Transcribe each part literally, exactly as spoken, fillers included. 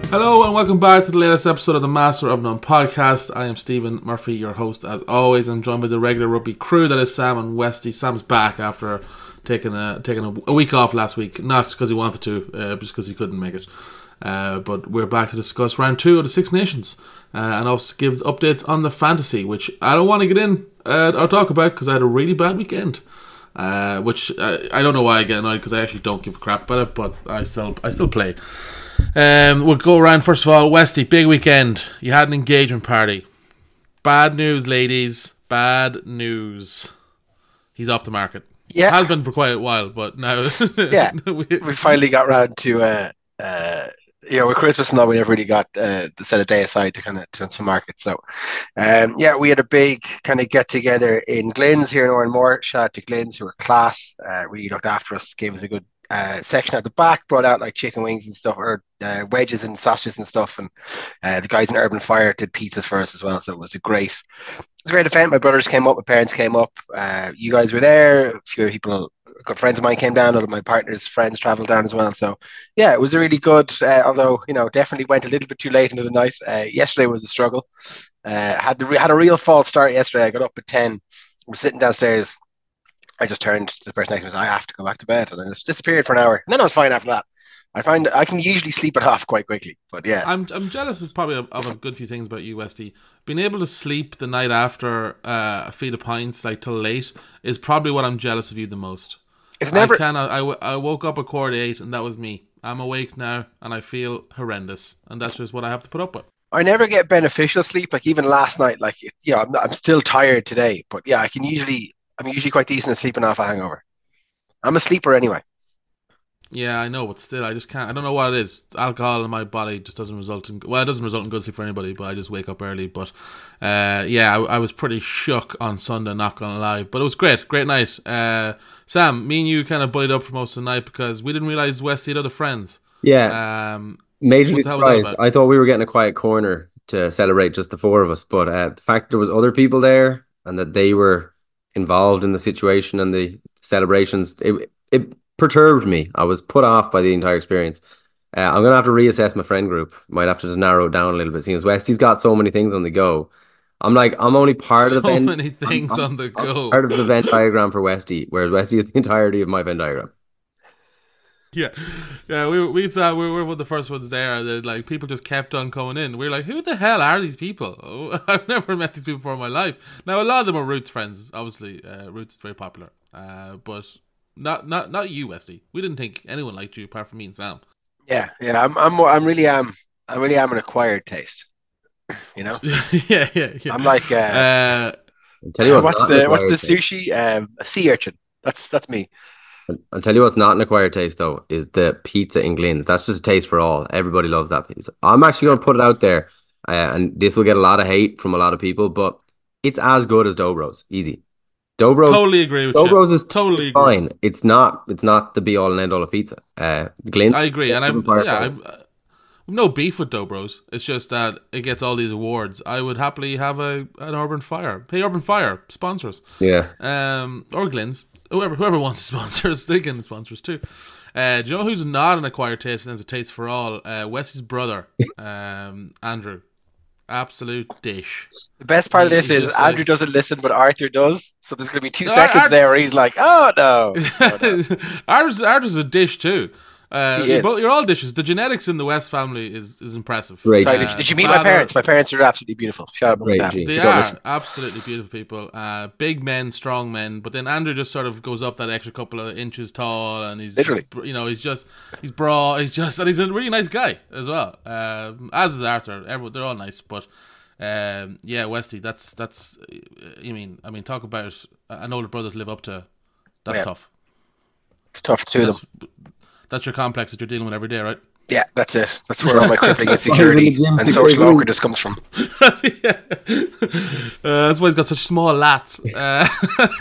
Hello and welcome back to the latest episode of the Master of None podcast. I am Stephen Murphy, your host as always. I'm joined by the regular rugby crew, that is Sam and Westy. Sam's back after taking a taking a, a week off last week, not because he wanted to, uh, just because he couldn't make it. Uh, but we're back to discuss round two of the Six Nations uh, and also give updates on the fantasy, which I don't want to get in uh, or talk about because I had a really bad weekend. Uh, which uh, I don't know why I get annoyed because I actually don't give a crap about it, but I still I still play. Um, we'll go around first of all. Westy, big weekend. You had an engagement party. Bad news, ladies. Bad news. He's off the market. Yeah, has been for quite a while, but now yeah, we, we finally got round to uh, uh, you know, with Christmas and all, we never really got uh, to set a day aside to kind of to, to market. So, um, yeah, we had a big kind of get together in Glyn's here in Oranmore. Shout out to Glyn's, who were class. Uh, really looked after us, gave us a good uh, section at the back, brought out like chicken wings and stuff, or uh, wedges and sausages and stuff. And uh, the guys in Urban Fire did pizzas for us as well. So it was a great, it was a great event. My brothers came up, my parents came up. Uh, you guys were there. A few people, good friends of mine came down. A lot of my partner's friends travelled down as well. So yeah, it was a really good. Uh, although you know, definitely went a little bit too late into the night. Uh, yesterday was a struggle. Uh, had the had a real false start yesterday. I got up at ten. We're sitting downstairs. I just turned to the person next to me and said, I have to go back to bed. And then just disappeared for an hour. And then I was fine after that. I find I can usually sleep it off quite quickly. But yeah. I'm I'm jealous of probably of, of a good few things about you, Westy. Being able to sleep the night after uh, a feed of pints like till late is probably what I'm jealous of you the most. It's never. I cannot. I, w- I woke up at quarter to eight and that was me. I'm awake now and I feel horrendous. And that's just what I have to put up with. I never get beneficial sleep. Like even last night, like, you know, I'm, I'm still tired today. But yeah, I can usually... I'm usually quite decent at sleeping off a hangover. I'm a sleeper anyway. Yeah, I know, but still, I just can't. I don't know what it is. Alcohol in my body just doesn't result in... Well, it doesn't result in good sleep for anybody, but I just wake up early. But uh, yeah, I, I was pretty shook on Sunday, not going to lie. But it was great. Great night. Uh, Sam, me and you kind of bullied up for most of the night because we didn't realise Westy had other friends. Yeah. Um, Majorly surprised. I thought we were getting a quiet corner to celebrate just the four of us. But uh, the fact there was other people there and that they were involved in the situation and the celebrations, it it perturbed me. I was put off by the entire experience. Uh, I'm going to have to reassess my friend group. Might have to narrow it down a little bit, seeing as Westy's got so many things on the go. I'm like, I'm only part so of the Venn, So many things I'm, on the I'm go. part of the Venn diagram for Westy, whereas Westy is the entirety of my Venn diagram. Yeah, yeah, we we saw we were one of the first ones there, and like people just kept on coming in. We were like, "Who the hell are these people? Oh, I've never met these people before in my life." Now, a lot of them are Roots friends, obviously. Uh, Roots is very popular, uh, but not not not you, Westy. We didn't think anyone liked you apart from me and Sam. Yeah, yeah, I'm I'm I'm really am I really am an acquired taste. You know. yeah, yeah, yeah. I'm like. Uh, uh, I'll tell you what's, what's the what's the sushi? Um, a sea urchin. That's that's me. I'll tell you what's not an acquired taste, though, is the pizza in Glyn's. That's just a taste for all. Everybody loves that pizza. I'm actually going to put it out there, uh, and this will get a lot of hate from a lot of people, but it's as good as Dobro's. Easy. Dobro's, totally agree with Dobro's you. is totally fine. Agree. It's not It's not the be-all and end-all of pizza. Uh, Glyn's, I agree, and I'm yeah, I've, I've no beef with Dobro's. It's just that it gets all these awards. I would happily have a an Urban Fire. Hey, Urban Fire, sponsors. Yeah. Um, or Glyn's. Whoever whoever wants to sponsor us, they can sponsor us too. Uh, do you know who's not an acquired taste and has a taste for all? Uh, Wesley's brother, um, Andrew. Absolute dish. The best part he, of this is Andrew like, doesn't listen, but Arthur does. So there's going to be two no, seconds Ar- there where he's like, "Oh no." Oh, no. Arthur's, Arthur's a dish too. Uh, you're, both, you're all dishes. The genetics in the West family is, is impressive. Sorry, uh, did, you, did you meet father, my parents? My parents are absolutely beautiful. Shout out Great, to They are listen. absolutely beautiful people. Uh, big men, strong men. But then Andrew just sort of goes up that extra couple of inches tall, and he's literally, just, you know, he's just he's broad. He's just and he's a really nice guy as well. Uh, as is Arthur. Everyone, they're all nice, but. Um, yeah, Westy, that's that's. You mean? I mean, talk about an older brother to live up to. That's yeah. tough. It's tough to that's, them. That's your complex that you're dealing with every day, right? Yeah, that's it. That's where all my crippling insecurity and social awkwardness comes from. yeah. uh, that's why he's got such small lats. Uh,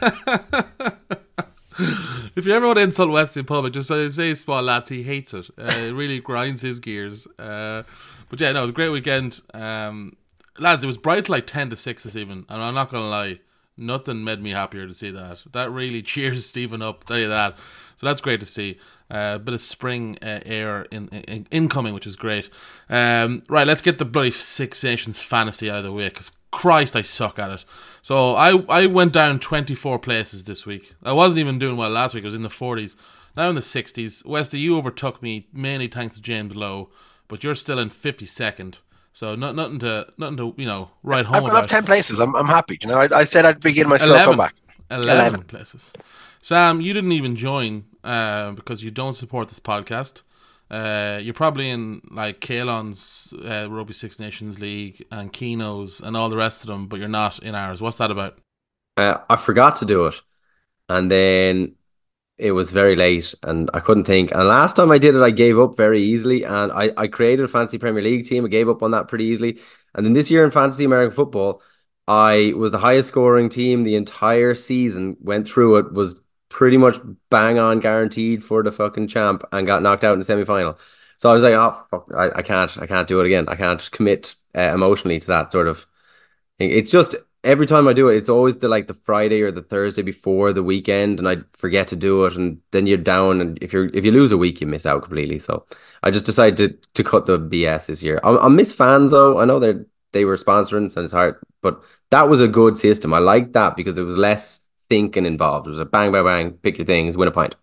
if you ever want to insult Westy in public, just say, say small lats. He hates it. Uh, it really grinds his gears. Uh, but yeah, no, it was a great weekend. Um, lads, it was bright like ten to six this evening, and I'm not gonna lie, Nothing made me happier to see that. That really cheers Stephen up, tell you that. So that's great to see. Uh, a bit of spring uh, air in, in, incoming, which is great. Um, right, let's get the bloody Six Nations fantasy out of the way, because Christ, I suck at it. So I, I went down twenty-four places this week. I wasn't even doing well last week. I was in the forties. Now in the sixties. Westy, you overtook me, mainly thanks to James Lowe, but you're still in fifty-second. So not, nothing to nothing to you know write home I've gone about. up ten places. I'm I'm happy. You know, I, I said I'd begin my slow eleven. comeback. Eleven, eleven places. Sam, you didn't even join uh, because you don't support this podcast. Uh, you're probably in like Kalon's uh, Rugby Six Nations League and Keno's and all the rest of them, but you're not in ours. What's that about? Uh, I forgot to do it, and then it was very late, and I couldn't think. And last time I did it, I gave up very easily, and I, I created a fantasy Premier League team. I gave up on that pretty easily, and then this year in fantasy American football, I was the highest scoring team the entire season. Went through it, was pretty much bang on guaranteed for the fucking champ, and got knocked out in the semi final. So I was like, oh fuck, I, I can't, I can't do it again. I can't commit uh, emotionally to that sort of thing. It's just every time I do it, it's always the like the Friday or the Thursday before the weekend, and I forget to do it, and then you're down. And if you're if you lose a week, you miss out completely. So I just decided to to cut the B S this year. I, I miss Fanzo. I know they they were sponsoring, so it's hard, but that was a good system. I liked that because there was less thinking involved. It was a bang, bang, bang, pick your things, win a pint.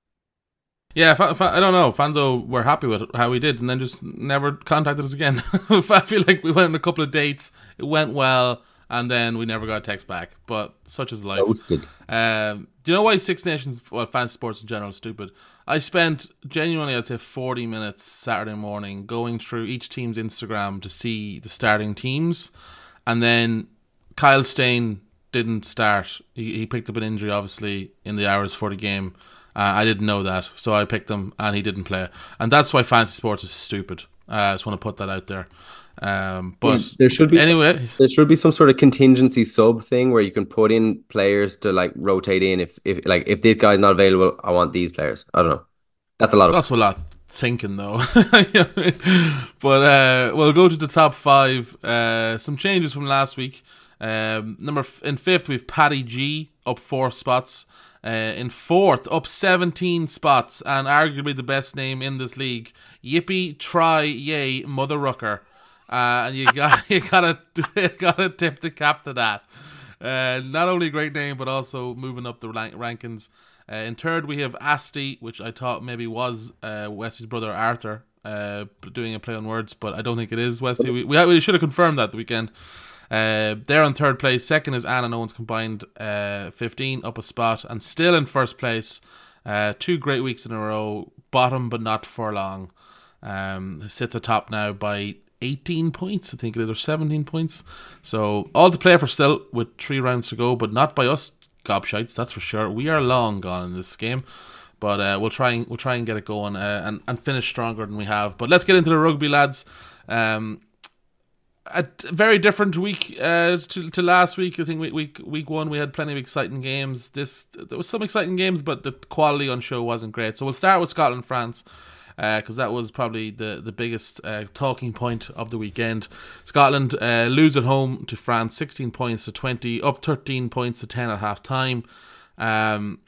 Yeah, fa- fa- I don't know. Fanzo were happy with how we did, and then just never contacted us again. I feel like we went on a couple of dates. It went well, and then we never got a text back. But such is life. Ghosted. Um, do you know why Six Nations, well, fantasy sports in general, is stupid? I spent genuinely, I'd say, forty minutes Saturday morning going through each team's Instagram to see the starting teams, and then Kyle Stain didn't start. He, he picked up an injury, obviously, in the hours for the game. Uh, I didn't know that, so I picked him, and he didn't play. And that's why fantasy sports is stupid. Uh, I just want to put that out there. Um, but yeah, there should be anyway, there should be some sort of contingency sub thing where you can put in players to like rotate in. If if like if this guy's not available, I want these players. I don't know. That's a lot of that's a lot of thinking, though. But uh, we'll go to the top five. Uh, some changes from last week. Um, number f- in fifth, we've Paddy G up four spots. Uh, in fourth, up seventeen spots, and arguably the best name in this league, Yippee Try Yay Mother Rucker. Uh, and you got you gotta you gotta tip the cap to that. Uh, not only a great name, but also moving up the rank- rankings. Uh, in third, we have Asti, which I thought maybe was uh, Wesley's brother Arthur, uh, doing a play on words, but I don't think it is Wesley. We we, we should have confirmed that the weekend. Uh, they're on third place. Second is Anne and Owens combined, uh, fifteen, up a spot, and still in first place. Uh, two great weeks in a row. Bottom, but not for long. Um, sits atop now by eighteen points, I think it is, or seventeen points. So all to play for still, with three rounds to go, but not by us gobshites, that's for sure. We are long gone in this game, but uh, we'll try and we'll try and get it going uh, and and finish stronger than we have. But let's get into the rugby, lads. Um. A very different week uh, to to last week. I think week, week week one we had plenty of exciting games. This there was some exciting games, but the quality on show wasn't great. So we'll start with Scotland France because uh, that was probably the the biggest uh, talking point of the weekend. Scotland uh, lose at home to France, sixteen points to twenty, up thirteen points to ten at half time. Um,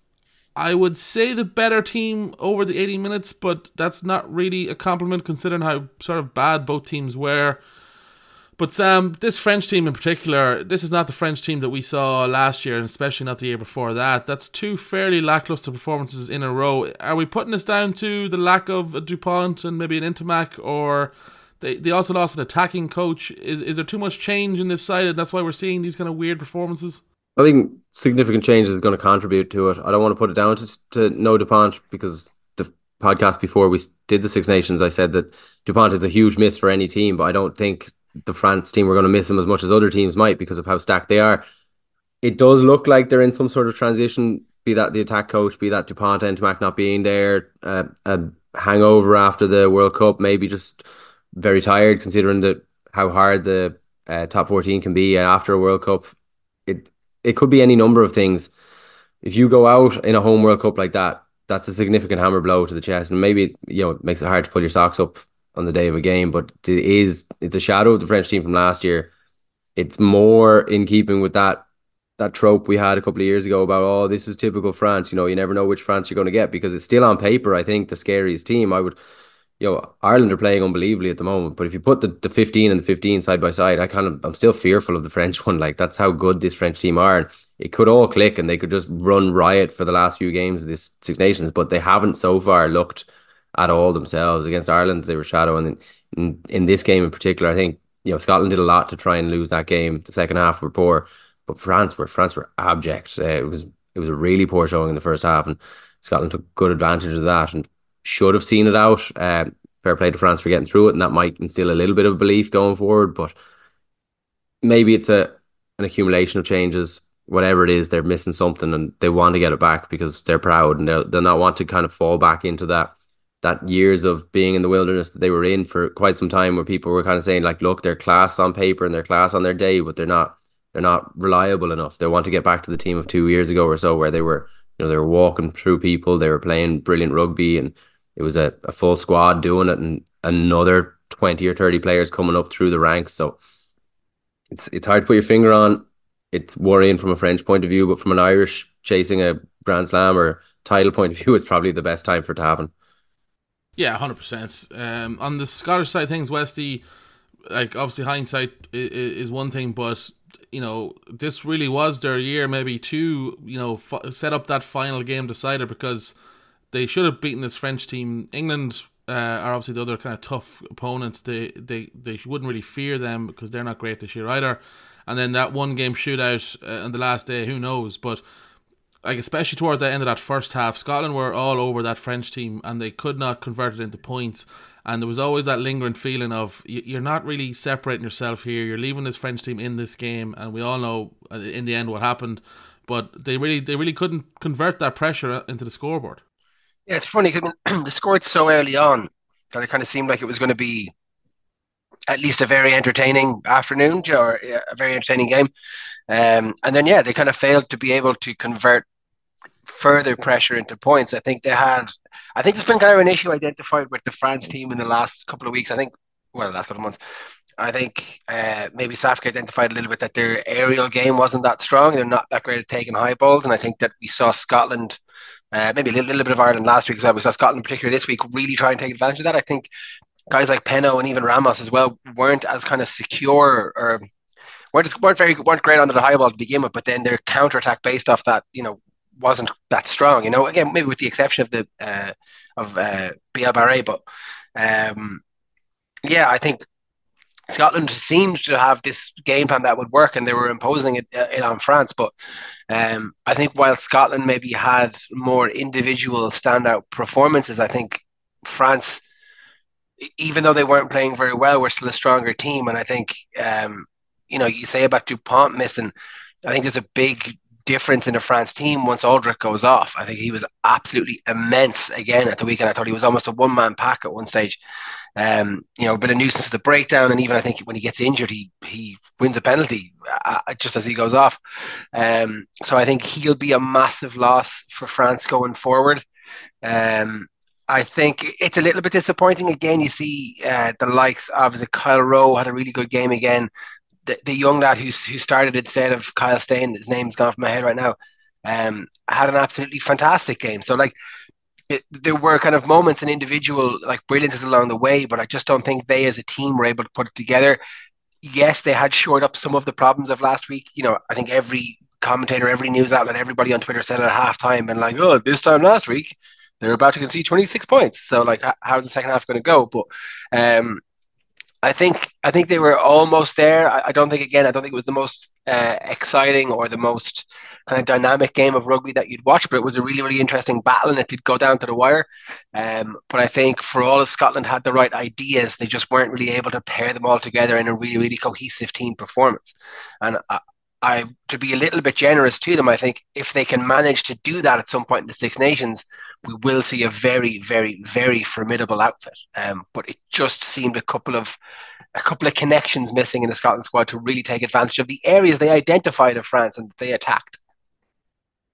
I would say the better team over the eighty minutes, but that's not really a compliment considering how sort of bad both teams were. But Sam, this French team in particular, this is not the French team that we saw last year, and especially not the year before that. That's two fairly lackluster performances in a row. Are we putting this down to the lack of a Dupont and maybe an Intermac, or they they also lost an attacking coach? Is is there too much change in this side, and that's why we're seeing these kind of weird performances? I think significant change is going to contribute to it. I don't want to put it down to, to no Dupont, because the podcast before we did the Six Nations, I said that Dupont is a huge miss for any team, but I don't think the France team were going to miss him as much as other teams might because of how stacked they are. It does look like they're in some sort of transition, be that the attack coach, be that Dupont and Entamac not being there, uh, a hangover after the World Cup, maybe just very tired considering that how hard the uh, top fourteen can be after a World Cup. It it could be any number of things. If you go out in a home World Cup like that, that's a significant hammer blow to the chest, and maybe, you know, it makes it hard to pull your socks up on the day of a game, but it is it's a shadow of the French team from last year. It's more in keeping with that that trope we had a couple of years ago about, oh, this is typical France. You know, you never know which France you're going to get, because it's still on paper, I think, the scariest team. I would, you know, Ireland are playing unbelievably at the moment, but if you put the, the fifteen and the fifteen side by side, I kind of, I'm still fearful of the French one. Like, that's how good this French team are. And it could all click and they could just run riot for the last few games of this Six Nations, but they haven't so far looked at all themselves. Against Ireland, they were shadowing. In, in, in this game in particular, I think, you know, Scotland did a lot to try and lose that game. The second half were poor, but France were France were abject. Uh, it was it was a really poor showing in the first half, and Scotland took good advantage of that and should have seen it out. Um, fair play to France for getting through it, and that might instill a little bit of belief going forward. But maybe it's a an accumulation of changes. Whatever it is, they're missing something, and they want to get it back because they're proud, and they'll, they'll not want to kind of fall back into that that years of being in the wilderness that they were in for quite some time, where people were kind of saying, like, look, they're class on paper and they're class on their day, but they're not they're not reliable enough. They want to get back to the team of two years ago or so, where they were, you know, they were walking through people, they were playing brilliant rugby, and it was a, a full squad doing it, and another twenty or thirty players coming up through the ranks. So it's it's hard to put your finger on. It's worrying from a French point of view, but from an Irish chasing a Grand Slam or title point of view, it's probably the best time for it to happen. Yeah, one hundred percent. Um, on the Scottish side of things, Westy, like, obviously hindsight is one thing, but, you know, this really was their year, maybe to, you know, f- set up that final game decider, because they should have beaten this French team. England uh, are obviously the other kind of tough opponent. They they they wouldn't really fear them because they're not great this year either. And then that one game shootout uh, on the last day, who knows? But, like, especially towards the end of that first half, Scotland were all over that French team and they could not convert it into points. And there was always that lingering feeling of, you're not really separating yourself here. You're leaving this French team in this game, and we all know in the end what happened. But they really, they really couldn't convert that pressure into the scoreboard. Yeah, it's funny because they scored so early on that it kind of seemed like it was going to be at least a very entertaining afternoon, or a very entertaining game. Um, and then, yeah, they kind of failed to be able to convert further pressure into points. I think they had, I think there's been kind of an issue identified with the France team in the last couple of weeks. I think, well, the last couple of months. I think uh, maybe Southgate identified a little bit that their aerial game wasn't that strong. They're not that great at taking high balls. And I think that we saw Scotland, uh, maybe a little, little bit of Ireland last week as well. We saw Scotland, particularly this week, really try and take advantage of that. I think guys like Peno and even Ramos as well weren't as kind of secure, or weren't as, weren't very weren't great under the high ball to begin with. But then their counter attack based off that, you know, wasn't that strong. You know, again, maybe with the exception of the uh, of uh, Biel Barret, but um, yeah, I think Scotland seemed to have this game plan that would work, and they were imposing it, uh, it on France. But um, I think while Scotland maybe had more individual standout performances, I think France, even though they weren't playing very well, were still a stronger team. And I think, um, you know, you say about Dupont missing, I think there's a big difference in the France team once Aldrich goes off. I think he was absolutely immense again at the weekend. I thought he was almost a one-man pack at one stage. Um, you know, a bit of nuisance to the breakdown, and even I think when he gets injured, he he wins a penalty uh, just as he goes off. Um, so I think he'll be a massive loss for France going forward. Um, I think it's a little bit disappointing. Again, you see uh, the likes of the Kyle Rowe had a really good game again. The, the young lad who's, who started instead of Kyle Steyn, his name's gone from my head right now, um, had an absolutely fantastic game. So, like, it, there were kind of moments and individual, like, brilliances along the way, but I just don't think they as a team were able to put it together. Yes, they had shored up some of the problems of last week. You know, I think every commentator, every news outlet, everybody on Twitter said at halftime, and like, oh, this time last week, they're about to concede twenty-six points. So, like, how's the second half going to go? But um, I think I think they were almost there. I, I don't think, again, I don't think it was the most uh, exciting or the most kind of dynamic game of rugby that you'd watch, but it was a really, really interesting battle, and it did go down to the wire. Um, but I think for all of Scotland had the right ideas, they just weren't really able to pair them all together in a really, really cohesive team performance. And I, I, to be a little bit generous to them, I think if they can manage to do that at some point in the Six Nations, we will see a very, very, very formidable outfit. Um, but it just seemed a couple of a couple of connections missing in the Scotland squad to really take advantage of the areas they identified of France and they attacked.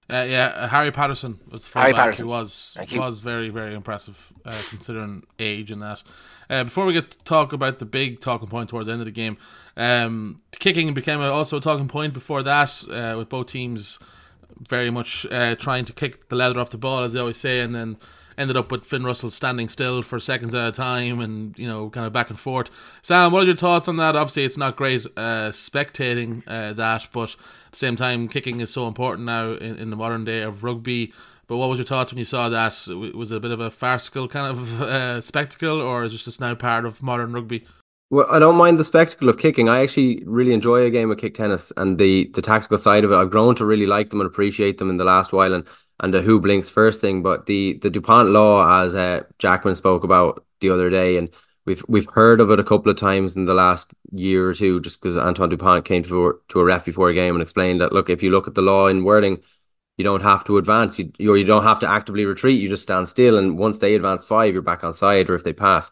Uh, yeah, uh, Harry Patterson was the Harry fullback. Patterson. Who was Thank you. was very very impressive uh, considering age and that. Uh, before we get to talk about the big talking point towards the end of the game, um, kicking became also a talking point before that, uh, with both teams very much uh, trying to kick the leather off the ball, as they always say, and then ended up with Finn Russell standing still for seconds at a time, and you know, kind of back and forth. Sam, what are your thoughts on that? Obviously, it's not great uh, spectating uh, that, but at the same time, kicking is so important now in, in the modern day of rugby. But what was your thoughts when you saw that? Was it a bit of a farcical kind of uh, spectacle, or is it just now part of modern rugby? Well, I don't mind the spectacle of kicking. I actually really enjoy a game of kick tennis and the the tactical side of it. I've grown to really like them and appreciate them in the last while, and and the who blinks first thing. But the the DuPont law, as uh, Jackman spoke about the other day, and we've we've heard of it a couple of times in the last year or two, just because Antoine DuPont came to to a ref before a game and explained that, look, if you look at the law in wording, you don't have to advance. You you, you don't have to actively retreat. You just stand still, and once they advance five, you're back on side, or if they pass.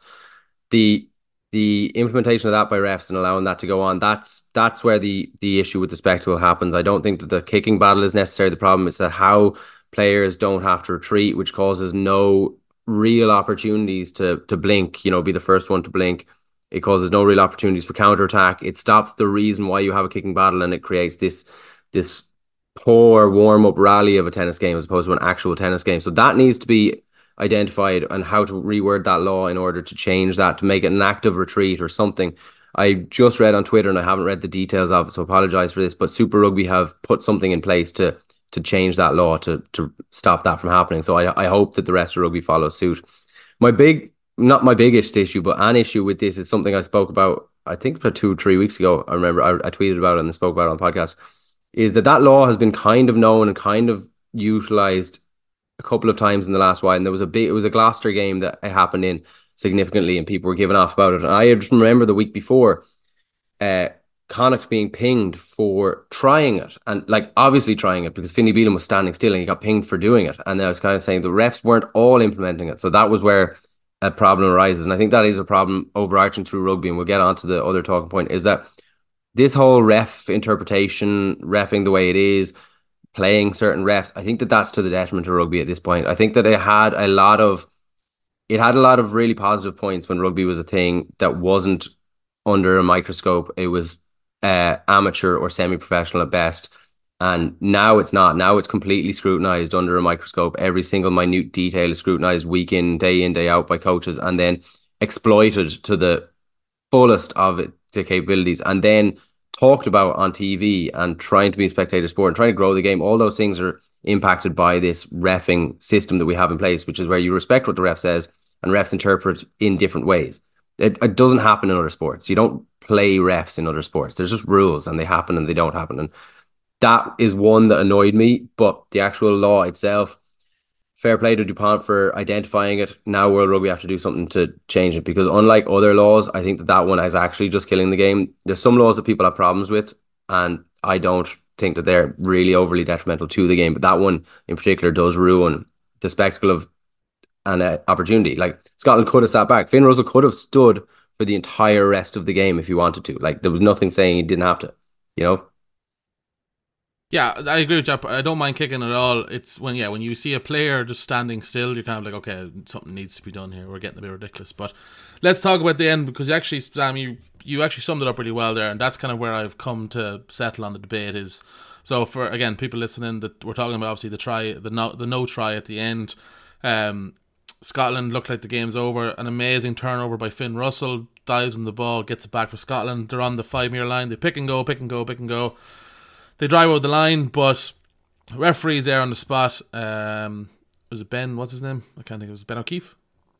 The the implementation of that by refs and allowing that to go on, that's that's where the the issue with the spectacle happens. I don't think that the kicking battle is necessarily the problem. It's that how players don't have to retreat, which causes no real opportunities to to blink, you know, be the first one to blink. It causes no real opportunities for counterattack. It stops the reason why you have a kicking battle, and it creates this this poor warm-up rally of a tennis game as opposed to an actual tennis game. So that needs to be identified, and how to reword that law in order to change that, to make it an active retreat or something. I just read on Twitter, and I haven't read the details of it, so I apologise for this, but Super Rugby have put something in place to to change that law to to stop that from happening. So I, I hope that the rest of rugby follows suit. My big, not my biggest issue, but an issue with this is something I spoke about, I think about two or three weeks ago. I remember I, I tweeted about it and spoke about it on the podcast, is that that law has been kind of known and kind of utilised a couple of times in the last while, and there was a big, it was a Gloucester game that it happened in significantly, and people were giving off about it. And I just remember the week before, uh, Connacht being pinged for trying it, and like obviously trying it because Finney Bealham was standing still and he got pinged for doing it. And I was kind of saying the refs weren't all implementing it, so that was where a problem arises. And I think that is a problem overarching through rugby, and we'll get on to the other talking point, is that this whole ref interpretation, reffing the way it is, playing certain refs, I think that that's to the detriment of rugby at this point. I think that it had a lot of it had a lot of really positive points when rugby was a thing that wasn't under a microscope. It was uh, amateur or semi-professional at best, and now it's not. Now it's completely scrutinized under a microscope. Every single minute detail is scrutinized week in, day in, day out by coaches, and then exploited to the fullest of it, the capabilities, and then talked about on T V and trying to be a spectator sport and trying to grow the game. All those things are impacted by this reffing system that we have in place, which is where you respect what the ref says and refs interpret in different ways. It, it doesn't happen in other sports. You don't play refs in other sports. There's just rules, and they happen and they don't happen. And that is one that annoyed me. But the actual law itself, fair play to DuPont for identifying it. Now World Rugby have to do something to change it, because unlike other laws, I think that that one is actually just killing the game. There's some laws that people have problems with, and I don't think that they're really overly detrimental to the game, but that one in particular does ruin the spectacle of an uh, opportunity. Like, Scotland could have sat back. Finn Russell could have stood for the entire rest of the game if he wanted to. Like, there was nothing saying he didn't have to, you know? Yeah, I agree with you. I don't mind kicking at all. It's when, yeah, when you see a player just standing still, you're kind of like, okay, something needs to be done here. We're getting a bit ridiculous. But let's talk about the end, because you actually, Sam, you, you actually summed it up really well there, and that's kind of where I've come to settle on the debate is, so for, again, people listening, that we're talking about obviously the try, the no, the no try at the end. Um, Scotland looked like the game's over. An amazing turnover by Finn Russell, dives on the ball, gets it back for Scotland. They're on the five-metre line. They pick and go, pick and go, pick and go. They drive over the line, but referee's there on the spot. Um, was it Ben? What's his name? I can't think. It was Ben O'Keefe.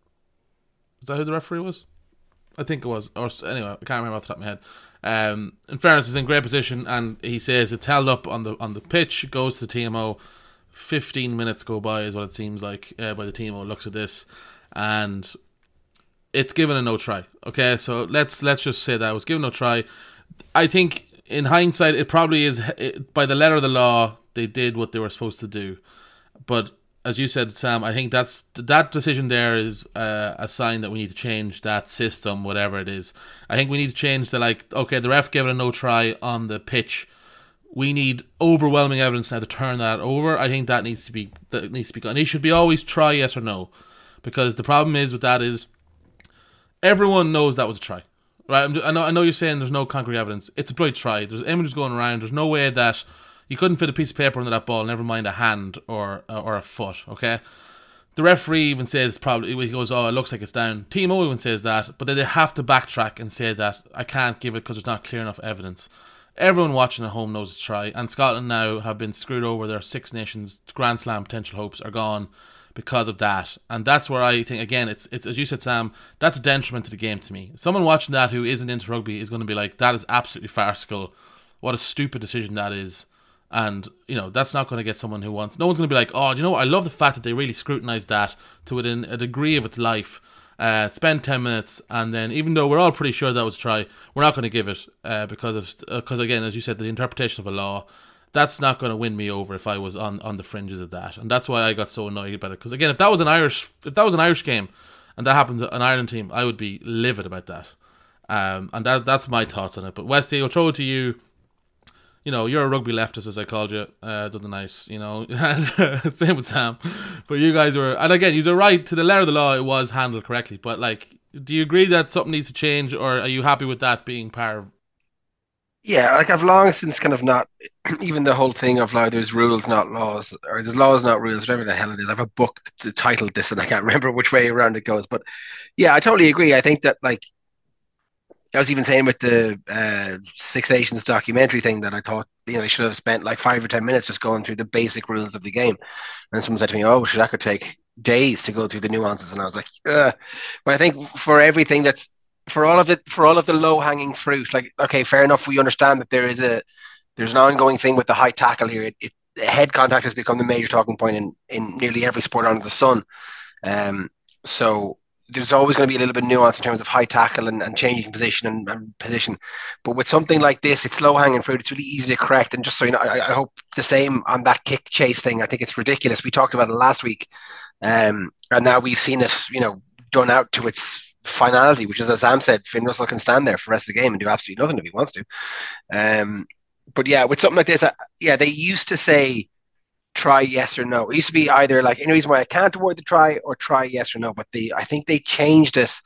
Is that who the referee was? I think it was. Or anyway, I can't remember off the top of my head. Um, in fairness, he's in great position, and he says it's held up on the on the pitch. Goes to the T M O. Fifteen minutes go by, is what it seems like. Uh, by the T M O looks at this, and it's given a no try. Okay, so let's let's just say that it was given no try. I think, in hindsight, it probably is, it, by the letter of the law, they did what they were supposed to do. But as you said, Sam, I think that's that decision there is uh, a sign that we need to change that system, whatever it is. I think we need to change the, like, okay, the ref gave it a no try on the pitch. we need overwhelming evidence now to turn that over. I think that needs to be that needs to be gone. He should be always try yes or no, because the problem is with that is everyone knows that was a try, right? I know I know you're saying there's no concrete evidence. It's a bloody try. There's images going around. There's no way that you couldn't fit a piece of paper under that ball, never mind a hand or uh, or a foot. Okay, the referee even says probably he goes, oh, it looks like it's down. T M O even says that, but then they have to backtrack and say that I can't give it because there's not clear enough evidence. Everyone watching at home knows it's try, and Scotland now have been screwed over. Their Six Nations Grand Slam potential hopes are gone because of that, and that's where I think again it's it's as you said, Sam. That's a detriment to the game to me. Someone watching that who isn't into rugby is going to be like, that is absolutely farcical. What a stupid decision that is, and you know that's not going to get someone who wants. No one's going to be like, oh, do you know what? I love the fact that they really scrutinised that to within a degree of its life. Uh, spend ten minutes, and then even though we're all pretty sure that was a try, we're not going to give it uh, because of because uh, again, as you said, the interpretation of a law, that's not going to win me over if I was on, on the fringes of that, and that's why I got so annoyed about it. Because again, if that was an Irish if that was an Irish game, and that happened to an Ireland team, I would be livid about that. Um, and that that's my thoughts on it. But Westy, I'll throw it to you. You know, you're a rugby leftist, as I called you, uh, the other night, you know. Same with Sam. But you guys were, and again, you're right, to the letter of the law, it was handled correctly. But, like, do you agree that something needs to change, or are you happy with that being part of? Yeah, like I've long since kind of not, even the whole thing of like there's rules, not laws, or there's laws, not rules, whatever the hell it is. I have a book titled this, and I can't remember which way around it goes. But yeah, I totally agree. I think that, like, I was even saying with the uh, Six Nations documentary thing that I thought, you know, they should have spent like five or ten minutes just going through the basic rules of the game. And someone said to me, "Oh, sure, that could take days to go through the nuances." And I was like, Ugh. But I think for everything that's for all of it, for all of the low hanging fruit, like, okay, fair enough. We understand that there is a there's an ongoing thing with the high tackle here. It, it head contact has become the major talking point in in nearly every sport under the sun. Um, so. There's always going to be a little bit of nuance in terms of high tackle and, and changing position and, and position. But with something like this, it's low hanging fruit. It's really easy to correct. And just so you know, I, I hope the same on that kick chase thing. I think it's ridiculous. We talked about it last week. Um, and now we've seen it, you know, done out to its finality, which is, as Sam said, Finn Russell can stand there for the rest of the game and do absolutely nothing if he wants to. Um, but yeah, with something like this, I, yeah, they used to say, try yes or no. It used to be either like any reason why I can't award the try or try yes or no. But the I think they changed it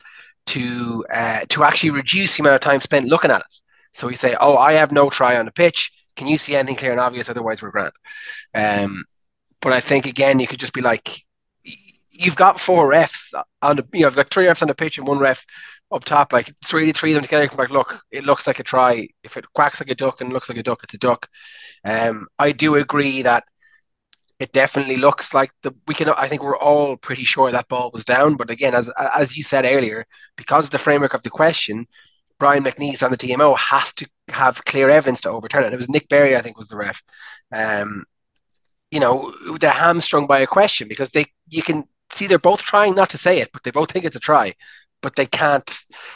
to uh, to actually reduce the amount of time spent looking at it. So we say, oh, I have no try on the pitch. Can you see anything clear and obvious? Otherwise, we're grand. Um, but I think again, you could just be like, you've got four refs on the, you know, you've got three refs on the pitch and one ref up top. Like three, three of them together. Come back, look, it looks like a try. If it quacks like a duck and looks like a duck, it's a duck. Um, I do agree that. It definitely looks like the we can. I think we're all pretty sure that ball was down. But again, as as you said earlier, because of the framework of the question, Brian McNeese on the T M O has to have clear evidence to overturn it. It was Nick Berry, I think, was the ref. Um, you know, they're hamstrung by a question because they you can see they're both trying not to say it, but they both think it's a try, but they can't.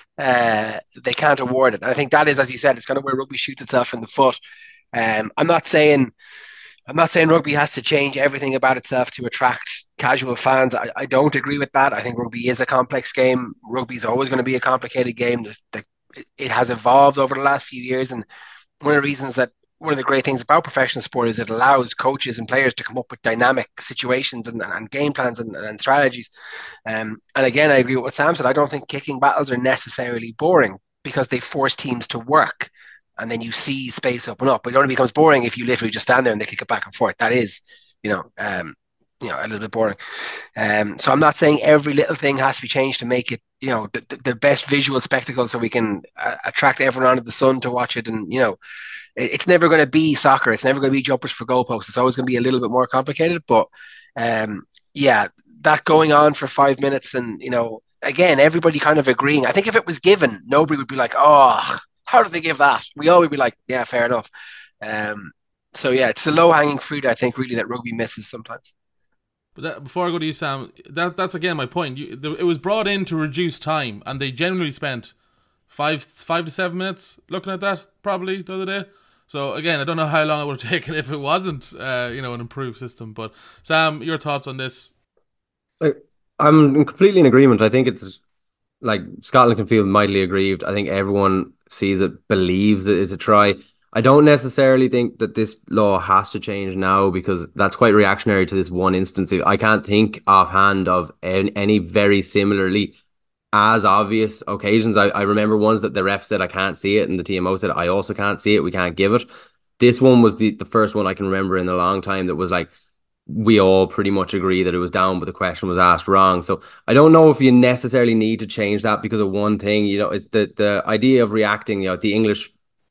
Uh, they can't award it. And I think that is, as you said, it's kind of where rugby shoots itself in the foot. Um, I'm not saying. I'm not saying rugby has to change everything about itself to attract casual fans. I, I don't agree with that. I think rugby is a complex game. Rugby is always going to be a complicated game. The, it has evolved over the last few years. And one of the reasons that one of the great things about professional sport is it allows coaches and players to come up with dynamic situations and, and game plans and, and strategies. Um, and again, I agree with what Sam said. I don't think kicking battles are necessarily boring because they force teams to work. And then you see space open up. But it only becomes boring if you literally just stand there and they kick it back and forth. That is, you know, um, you know, a little bit boring. Um, so I'm not saying every little thing has to be changed to make it, you know, the, the best visual spectacle so we can uh, attract everyone under the sun to watch it. And, you know, it, it's never going to be soccer. It's never going to be jumpers for goalposts. It's always going to be a little bit more complicated. But, um, yeah, that going on for five minutes and, you know, again, everybody kind of agreeing. I think if it was given, nobody would be like, oh, how did they give that? We all would be like, yeah, fair enough. Um, so, yeah, it's the low-hanging fruit, I think, really, that rugby misses sometimes. But that, before I go to you, Sam, that that's, again, my point. You, the, it was brought in to reduce time, and they generally spent five five to seven minutes looking at that, probably, the other day. So, again, I don't know how long it would have taken if it wasn't, uh, you know, an improved system. But, Sam, your thoughts on this? Like, I'm completely in agreement. I think it's, like, Scotland can feel mightily aggrieved. I think everyone sees it, believes it is a try. I don't necessarily think that this law has to change now because that's quite reactionary to this one instance. I can't think offhand of any, any very similarly as obvious occasions. I, I remember ones that the ref said I can't see it and the T M O said I also can't see it, we can't give it. This one was the, the first one I can remember in a long time that was like, we all pretty much agree that it was down, but the question was asked wrong. So I don't know if you necessarily need to change that because of one thing. You know, it's the, the idea of reacting, you know, the English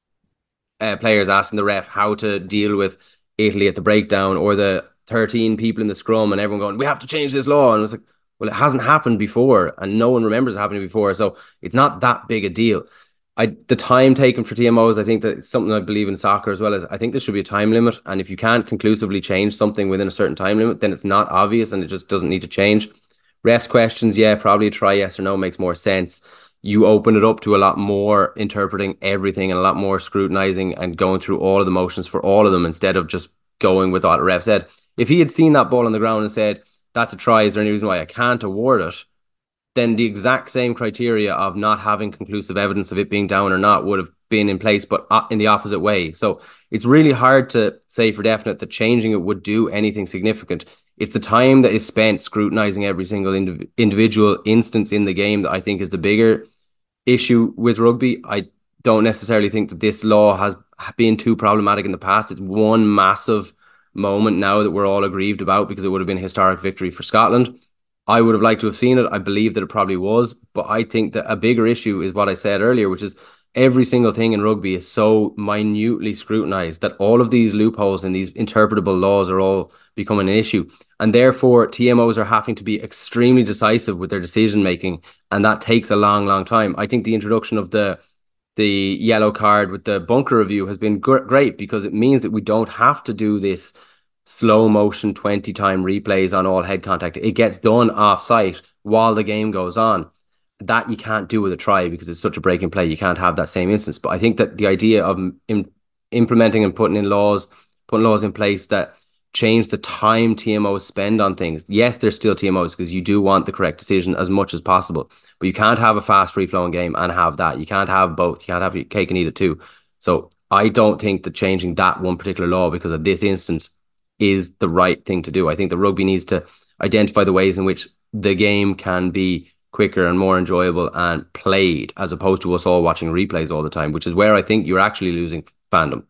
uh, players asking the ref how to deal with Italy at the breakdown, or the thirteen people in the scrum and everyone going, we have to change this law. And it's like, well, it hasn't happened before and no one remembers it happening before. So it's not that big a deal. I, the time taken for T M Os, I think that it's something I believe in soccer as well. As I think there should be a time limit. And if you can't conclusively change something within a certain time limit, then it's not obvious and it just doesn't need to change. Refs questions, yeah, probably try yes or no makes more sense. You open it up to a lot more interpreting everything and a lot more scrutinizing and going through all of the motions for all of them instead of just going with what a ref said. If he had seen that ball on the ground and said, that's a try, is there any reason why I can't award it? Then the exact same criteria of not having conclusive evidence of it being down or not would have been in place, but in the opposite way. So it's really hard to say for definite that changing it would do anything significant. It's the time that is spent scrutinizing every single indiv- individual instance in the game that I think is the bigger issue with rugby. I don't necessarily think that this law has been too problematic in the past. It's one massive moment now that we're all aggrieved about because it would have been a historic victory for Scotland. I would have liked to have seen it. I believe that it probably was, but I think that a bigger issue is what I said earlier, which is every single thing in rugby is so minutely scrutinized that all of these loopholes and these interpretable laws are all becoming an issue. And therefore, T M Os are having to be extremely decisive with their decision making. And that takes a long, long time. I think the introduction of the the yellow card with the bunker review has been gr- great because it means that we don't have to do this slow motion twenty time replays on all head contact. It gets done off site while the game goes on. That you can't do with a try because it's such a breaking play. You can't have that same instance. But I think that the idea of im- implementing and putting in laws, putting laws in place that change the time T M Os spend on things. Yes, they're still T M Os because you do want the correct decision as much as possible. But you can't have a fast, free-flowing game and have that. You can't have both. You can't have your cake and eat it too. So I don't think that changing that one particular law because of this instance is the right thing to do. I think the rugby needs to identify the ways in which the game can be quicker and more enjoyable and played as opposed to us all watching replays all the time, which is where I think you're actually losing fandom.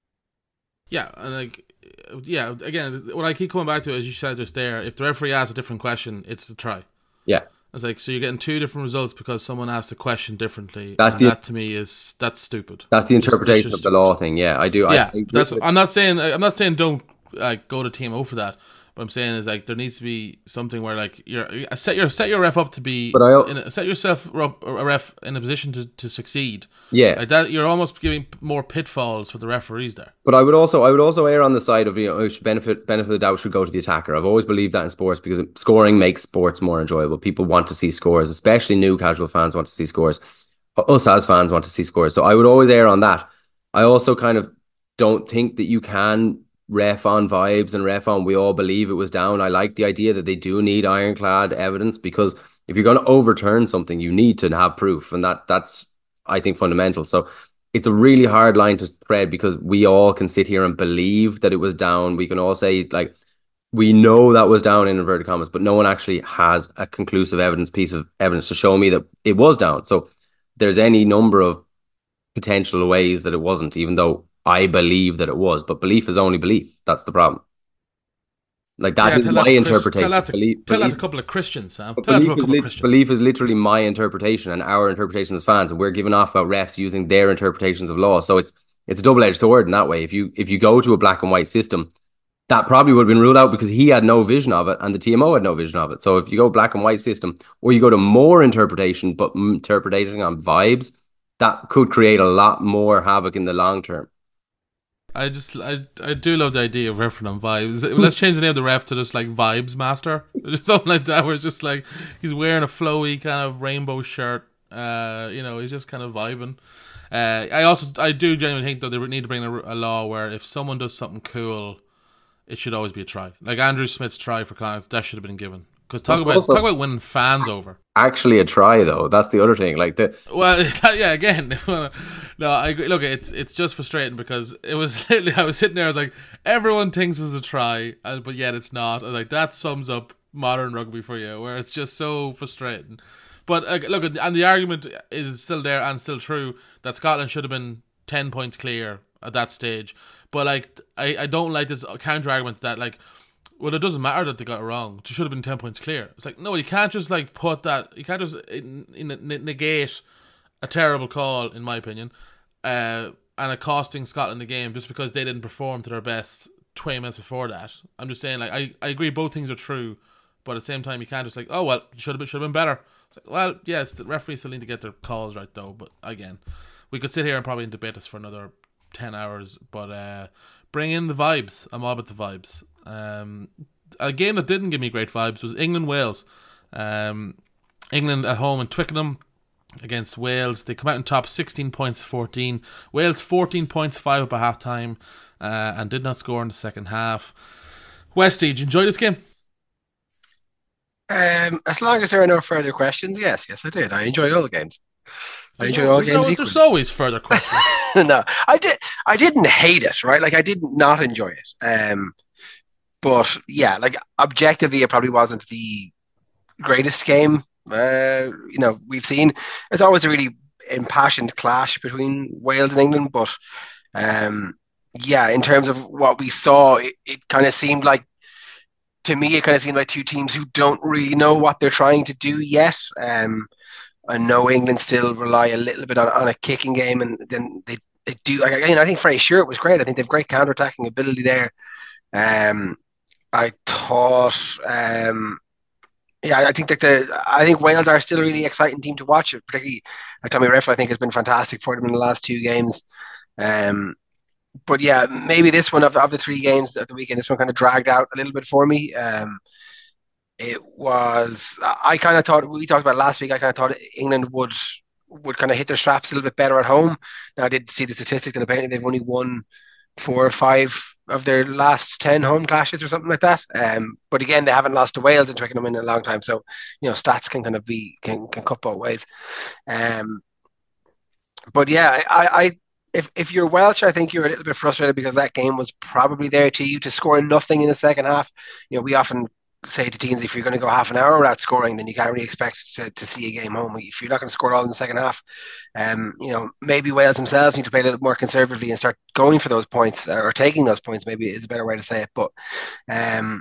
Yeah, and like, yeah, again, what I keep coming back to, as you said just there, if the referee asks a different question, it's a try. Yeah. It's like, so you're getting two different results because someone asked a question differently. That's and the, that to me is that's stupid. That's the interpretation just, of the law thing. Yeah, I do. Yeah, I, I that's. I'm not saying. I'm not saying don't like go to T M O for that. What I'm saying is like there needs to be something where like you're set your set your ref up to be. But I in a, set yourself up, a ref in a position to, to succeed. Yeah, like that. You're almost giving more pitfalls for the referees there. But I would also I would also err on the side of, you know, should benefit benefit of the doubt should go to the attacker. I've always believed that in sports because scoring makes sports more enjoyable. People want to see scores, especially new casual fans want to see scores. Us as fans want to see scores. So I would always err on that. I also kind of don't think that you can ref on vibes and ref on we all believe it was down. I like the idea that they do need ironclad evidence because if you're going to overturn something, you need to have proof, and that that's I think fundamental. So it's a really hard line to tread because we all can sit here and believe that it was down. We can all say like we know that was down in inverted commas, but no one actually has a conclusive evidence piece of evidence to show me that it was down. So there's any number of potential ways that it wasn't, even though I believe that it was, but belief is only belief. That's the problem. Like that yeah, is my interpretation. Tell that to, belief, tell belief, that to a couple of Christians, Sam. Tell belief, that to a couple li- of Christians. Belief is literally my interpretation and our interpretation as fans, and we're giving off about refs using their interpretations of law. So it's it's a double-edged sword in that way. If you if you go to a black and white system, that probably would have been ruled out because he had no vision of it and the T M O had no vision of it. So if you go black and white system, or you go to more interpretation, but interpreting on vibes, that could create a lot more havoc in the long term. I just I I do love the idea of referring on vibes. Let's change the name of the ref to just like Vibes Master, just something like that. Where it's just like he's wearing a flowy kind of rainbow shirt. Uh, you know, he's just kind of vibing. Uh, I also I do genuinely think that they need to bring a, a law where if someone does something cool, it should always be a try. Like Andrew Smith's try for Connacht, that should have been given. Because talk about also, talk about winning fans over. actually a try, though. That's the other thing. Like the well, yeah. Again, no, I agree. Look, it's it's just frustrating because it was literally I was sitting there. I was like, everyone thinks it's a try, but yet it's not. I was like, that sums up modern rugby for you, where it's just so frustrating. But uh, look, and the argument is still there and still true that Scotland should have been ten points clear at that stage. But like, I, I don't like this counter argument that like, well, it doesn't matter that they got it wrong. It should have been ten points clear. It's like, no, you can't just like put that. You can't just in, in, negate a terrible call, in my opinion, uh, and it costing Scotland the game just because they didn't perform to their best twenty minutes before that. I'm just saying, like, I, I agree both things are true, but at the same time, you can't just like, oh well, should have been should have been better. It's like, well, yes, the referees still need to get their calls right though. But again, we could sit here and probably debate this for another ten hours. But uh, bring in the vibes. I'm all about the vibes. Um, a game that didn't give me great vibes was England Wales. Um, England at home in Twickenham against Wales. They come out in top sixteen points to fourteen. Wales fourteen points, five up at half time, uh, and did not score in the second half. Westy, did you enjoy this game? Um, as long as there are no further questions, yes, yes, I did. I enjoy all the games. I There's enjoy no, all there's, games no, equally. there's always further questions. No, I did. I didn't hate it, right? Like I did not enjoy it. Um, but yeah, like objectively, it probably wasn't the greatest game. Uh, you know, we've seen. It's always a really impassioned clash between Wales and England, but um, yeah, in terms of what we saw, it, it kind of seemed like. To me, it kind of seemed like two teams who don't really know what they're trying to do yet. Um, I know England still rely a little bit on, on a kicking game, and then they, they do. Like again, I think Freddie Stewart was great. I think they've great counter-attacking ability there. Um, I thought, um, yeah, I think that the I think Wales are still a really exciting team to watch. Particularly, uh, Tommy Reffel, I think, has been fantastic for them in the last two games. Um, But yeah, maybe this one of, of the three games of the weekend, this one kind of dragged out a little bit for me. Um, it was, I kind of thought, we talked about last week, I kind of thought England would would kind of hit their straps a little bit better at home. Now, I did see the statistic that apparently they've only won four or five of their last ten home clashes or something like that. Um, but again, they haven't lost to Wales and Twickenham in a long time. So, you know, stats can kind of be, can, can cut both ways. Um, but yeah, I, I If if you're Welsh, I think you're a little bit frustrated because that game was probably there to you to score nothing in the second half. You know, we often say to teams, if you're going to go half an hour without scoring, then you can't really expect to, to see a game home. If you're not going to score it all in the second half, um, you know, maybe Wales themselves need to play a little more conservatively and start going for those points or taking those points. Maybe is a better way to say it. But um,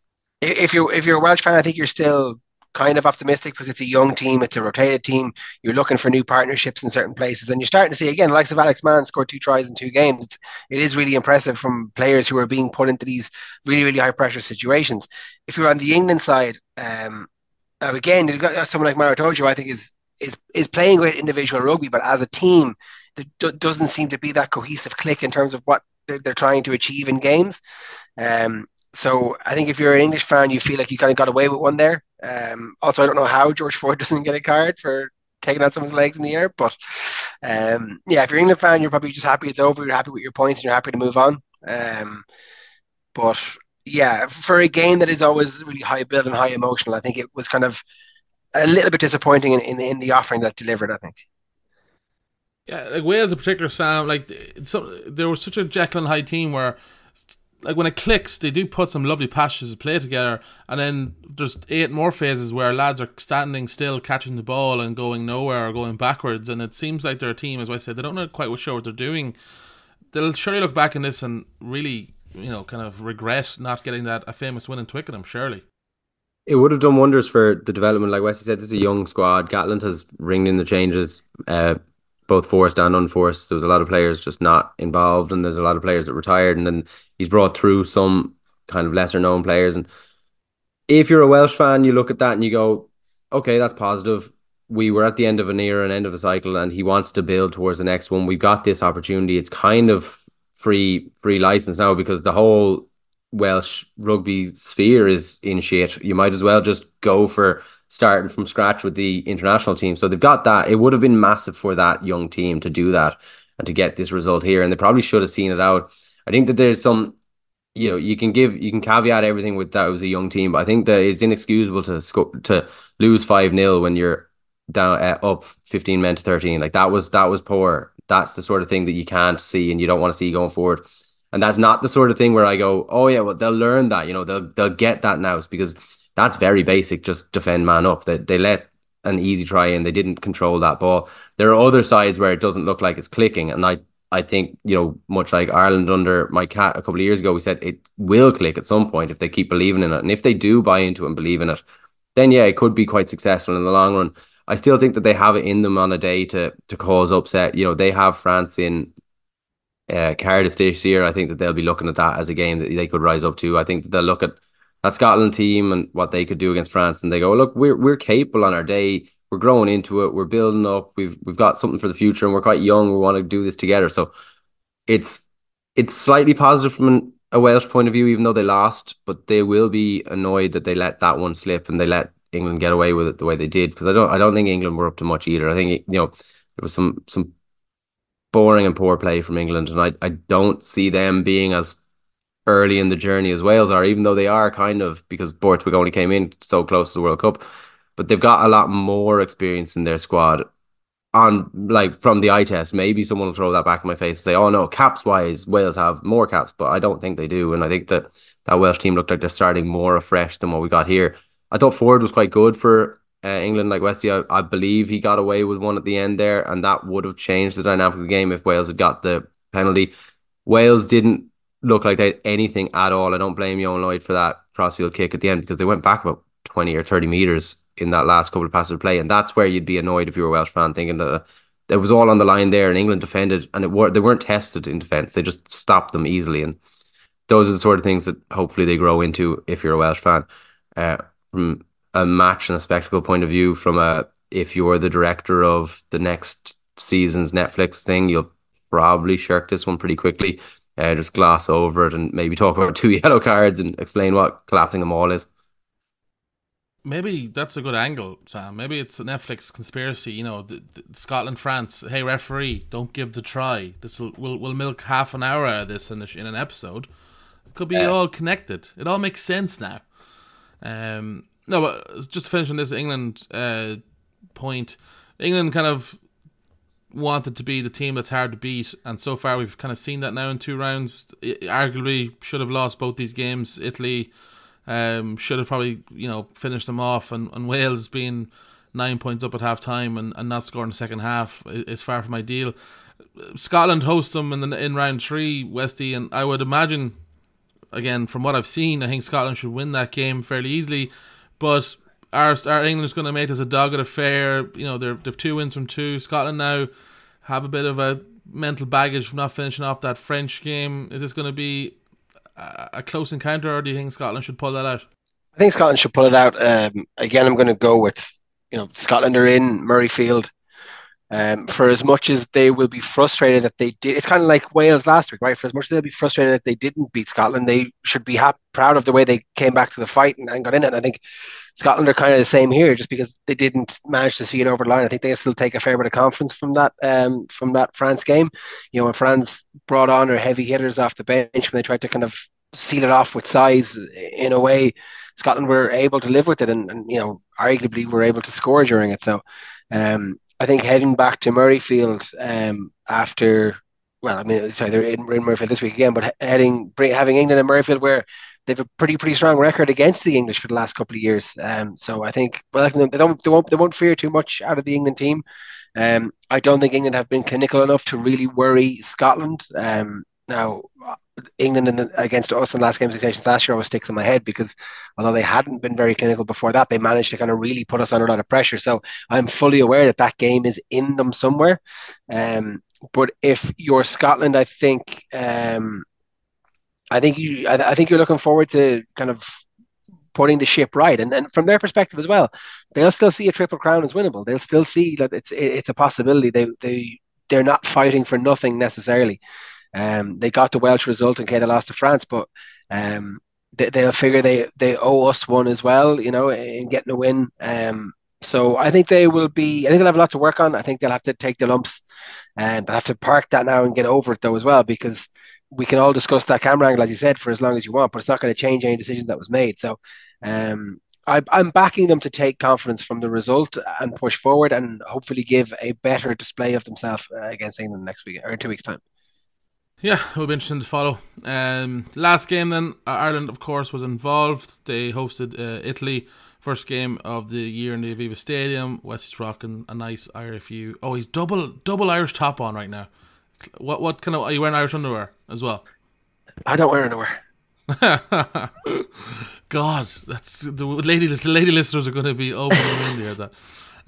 if you're if you're a Welsh fan, I think you're still kind of optimistic because it's a young team, it's a rotated team. You're looking for new partnerships in certain places, and you're starting to see again, the likes of Alex Mann scored two tries in two games. It's, it is really impressive from players who are being put into these really, really high pressure situations. If you're on the England side, um, again, you've got someone like Maro Itoje, I think is is is playing great individual rugby, but as a team, there do, doesn't seem to be that cohesive click in terms of what they're, they're trying to achieve in games. Um, So I think if you're an English fan, you feel like you kind of got away with one there. Um, also, I don't know how George Ford doesn't get a card for taking out someone's legs in the air. But um, yeah, if you're an England fan, you're probably just happy it's over. You're happy with your points and you're happy to move on. Um, but yeah, for a game that is always really high build and high emotional, I think it was kind of a little bit disappointing in, in, in the offering that delivered, I think. Yeah, like Wales in particular, Sam, like so, there was such a Jekyll and Hyde team where like when it clicks, they do put some lovely passages of play together, and then there's eight more phases where lads are standing still, catching the ball and going nowhere or going backwards, and it seems like they're a team, as I said, they don't know quite sure what they're doing. They'll surely look back in this and really, you know, kind of regret not getting that a famous win in Twickenham, surely. It would have done wonders for the development. Like Wesley said, this is a young squad. Gatland has ringed in the changes, uh, both forced and unforced. There was a lot of players just not involved, and there's a lot of players that retired, and then he's brought through some kind of lesser known players. And if you're a Welsh fan, you look at that and you go, okay, that's positive. We were at the end of an era, an end of a cycle, and he wants to build towards the next one. We've got this opportunity. It's kind of free free license now because the whole Welsh rugby sphere is in shit. You might as well just go for starting from scratch with the international team. So they've got that. It would have been massive for that young team to do that and to get this result here. And they probably should have seen it out. I think that there's some, you know, you can give you can caveat everything with that it was a young team, but I think that it's inexcusable to sco- to lose five nil when you're down uh, up fifteen men to thirteen. Like that was that was poor. That's the sort of thing that you can't see and you don't want to see going forward. And that's not the sort of thing where I go, oh yeah, well they'll learn that, you know, they'll they'll get that now because that's very basic. Just defend man up. They they let an easy try in. They didn't control that ball. There are other sides where it doesn't look like it's clicking, and I I think, you know, much like Ireland under Mike Cat a couple of years ago, we said it will click at some point if they keep believing in it. And if they do buy into it and believe in it, then yeah, it could be quite successful in the long run. I still think that they have it in them on a day to to cause upset. You know, they have France in uh, Cardiff this year. I think that they'll be looking at that as a game that they could rise up to. I think that they'll look at that Scotland team and what they could do against France, and they go, look, we're we're capable on our day. We're growing into it. We're building up. We've we've got something for the future, and we're quite young. We want to do this together. So it's it's slightly positive from an, a Welsh point of view, even though they lost, but they will be annoyed that they let that one slip and they let England get away with it the way they did. Because I don't I don't think England were up to much either. I think, you know, there was some some boring and poor play from England, and I I don't see them being as early in the journey as Wales are, even though they are kind of, because Borthwick only came in so close to the World Cup, but they've got a lot more experience in their squad on, like, from the eye test. Maybe someone will throw that back in my face and say, oh no, caps wise Wales have more caps, but I don't think they do. And I think that that Welsh team looked like they're starting more afresh than what we got here. I thought Ford was quite good for uh, England. Like Westy, I, I believe he got away with one at the end there, and that would have changed the dynamic of the game if Wales had got the penalty. Wales didn't look like they had anything at all. I don't blame Johan Lloyd for that crossfield kick at the end, because they went back about twenty or thirty metres in that last couple of passes of play, and that's where you'd be annoyed if you were a Welsh fan, thinking that uh, it was all on the line there, and England defended, and it were they weren't tested in defence. They just stopped them easily, and those are the sort of things that hopefully they grow into if you're a Welsh fan. Uh, from a match and a spectacle point of view, from a if you're the director of the next season's Netflix thing, you'll probably shirk this one pretty quickly. Uh, just gloss over it and maybe talk about two yellow cards and explain what collapsing them all is. Maybe that's a good angle, Sam. Maybe it's a Netflix conspiracy. You know, the, the Scotland, France. Hey, referee, don't give the try. This will we'll, we'll milk half an hour out of this in, a, in an episode. It could be uh, all connected. It all makes sense now. Um, no, but just to finish on this England uh, point, England kind of wanted to be the team that's hard to beat, and so far we've kind of seen that now in two rounds. It arguably should have lost both these games. Italy um, should have probably, you know, finished them off, and, and Wales being nine points up at half time and, and not scoring the second half is far from ideal. Scotland hosts them in the in round three, Westy, and I would imagine, again, from what I've seen, I think Scotland should win that game fairly easily, but Are, are England's going to make this a dogged affair? You know, they've, they've two wins from two. Scotland now have a bit of a mental baggage from not finishing off that French game. Is this going to be a, a close encounter, or do you think Scotland should pull that out? I think Scotland should pull it out. Um, again, I'm going to go with, you know, Scotland are in Murrayfield. Um, for as much as they will be frustrated that they did, it's kind of like Wales last week, right? For as much as they'll be frustrated that they didn't beat Scotland, they should be happy, proud of the way they came back to the fight and, and got in it. And I think Scotland are kind of the same here, just because they didn't manage to see it over the line. I think they still take a fair bit of confidence from that um, from that France game. You know, when France brought on their heavy hitters off the bench, when they tried to kind of seal it off with size in a way, Scotland were able to live with it, and, and you know, arguably were able to score during it. So um, I think heading back to Murrayfield um, after, well, I mean, sorry, they're in, in Murrayfield this week again, but heading having England and Murrayfield, where they've a pretty pretty strong record against the English for the last couple of years. Um, so I think, well, they don't they won't they won't fear too much out of the England team. Um, I don't think England have been clinical enough to really worry Scotland. Um, now England in the, against us in the last games of stations last year always sticks in my head, because although they hadn't been very clinical before that, they managed to kind of really put us under a lot of pressure. So I'm fully aware that that game is in them somewhere. Um, but if you're Scotland, I think. Um, I think you. I, I think you're looking forward to kind of putting the ship right, and and from their perspective as well, they'll still see a triple crown as winnable. They'll still see that it's it's a possibility. They they they're not fighting for nothing necessarily. Um, they got the Welsh result, and okay, they lost to France, but um, they, they'll figure they they owe us one as well, you know, in getting a win. Um, so I think they will be. I think they'll have a lot to work on. I think they'll have to take the lumps, and they'll have to park that now and get over it though as well, because we can all discuss that camera angle, as you said, for as long as you want, but it's not going to change any decision that was made. So um, I, I'm backing them to take confidence from the result and push forward and hopefully give a better display of themselves uh, against England next week or in two weeks' time. Yeah, it will be interesting to follow. Um, last game then, Ireland, of course, was involved. They hosted uh, Italy. First game of the year in the Aviva Stadium. Wesley's rocking a nice I R F U. Oh, he's double double Irish top on right now. What what kind of are you wearing Irish underwear as well? I don't wear underwear. God, that's the lady. The lady listeners are going to be open and here. That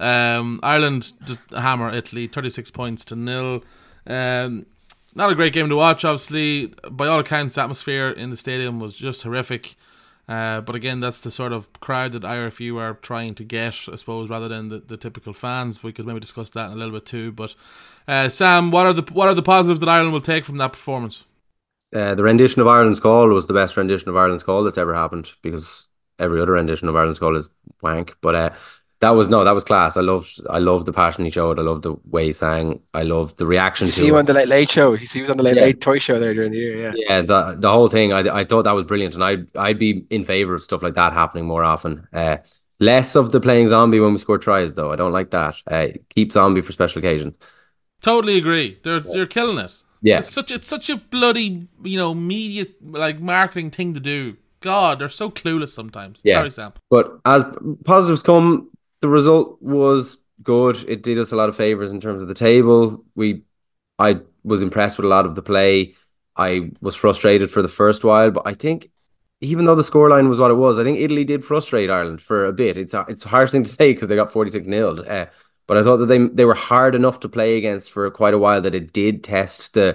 um, Ireland just hammer Italy, thirty-six points to nil. Um, not a great game to watch. Obviously, by all accounts, the atmosphere in the stadium was just horrific. Uh, but again, that's the sort of crowd that I R F U are trying to get, I suppose, rather than the, the typical fans. We could maybe discuss that in a little bit too. But uh, Sam, what are the what are the positives that Ireland will take from that performance? Uh, the rendition of Ireland's Call was the best rendition of Ireland's Call that's ever happened, because every other rendition of Ireland's Call is wank. But uh, that was no, that was class. I loved, I loved the passion he showed. I loved the way he sang. I loved the reaction you to see him it. on the Late Late Show. He was on the Late Yeah. Late Toy Show there during the year. Yeah, yeah. The the whole thing, I I thought that was brilliant, and I'd I'd be in favor of stuff like that happening more often. Uh, less of the playing zombie when we score tries, though. I don't like that. Uh, keep zombie for special occasions. Totally agree. They're they're killing it. Yeah. It's such it's such a bloody, you know, media like marketing thing to do. God, they're so clueless sometimes. Yeah. Sorry, Sam. But as positives come, the result was good. It did us a lot of favors in terms of the table. We, I was impressed with a lot of the play. I was frustrated for the first while, but I think even though the scoreline was what it was, I think Italy did frustrate Ireland for a bit. It's a, it's a hard thing to say because they got forty-six nil. Uh, but I thought that they they were hard enough to play against for quite a while, that it did test the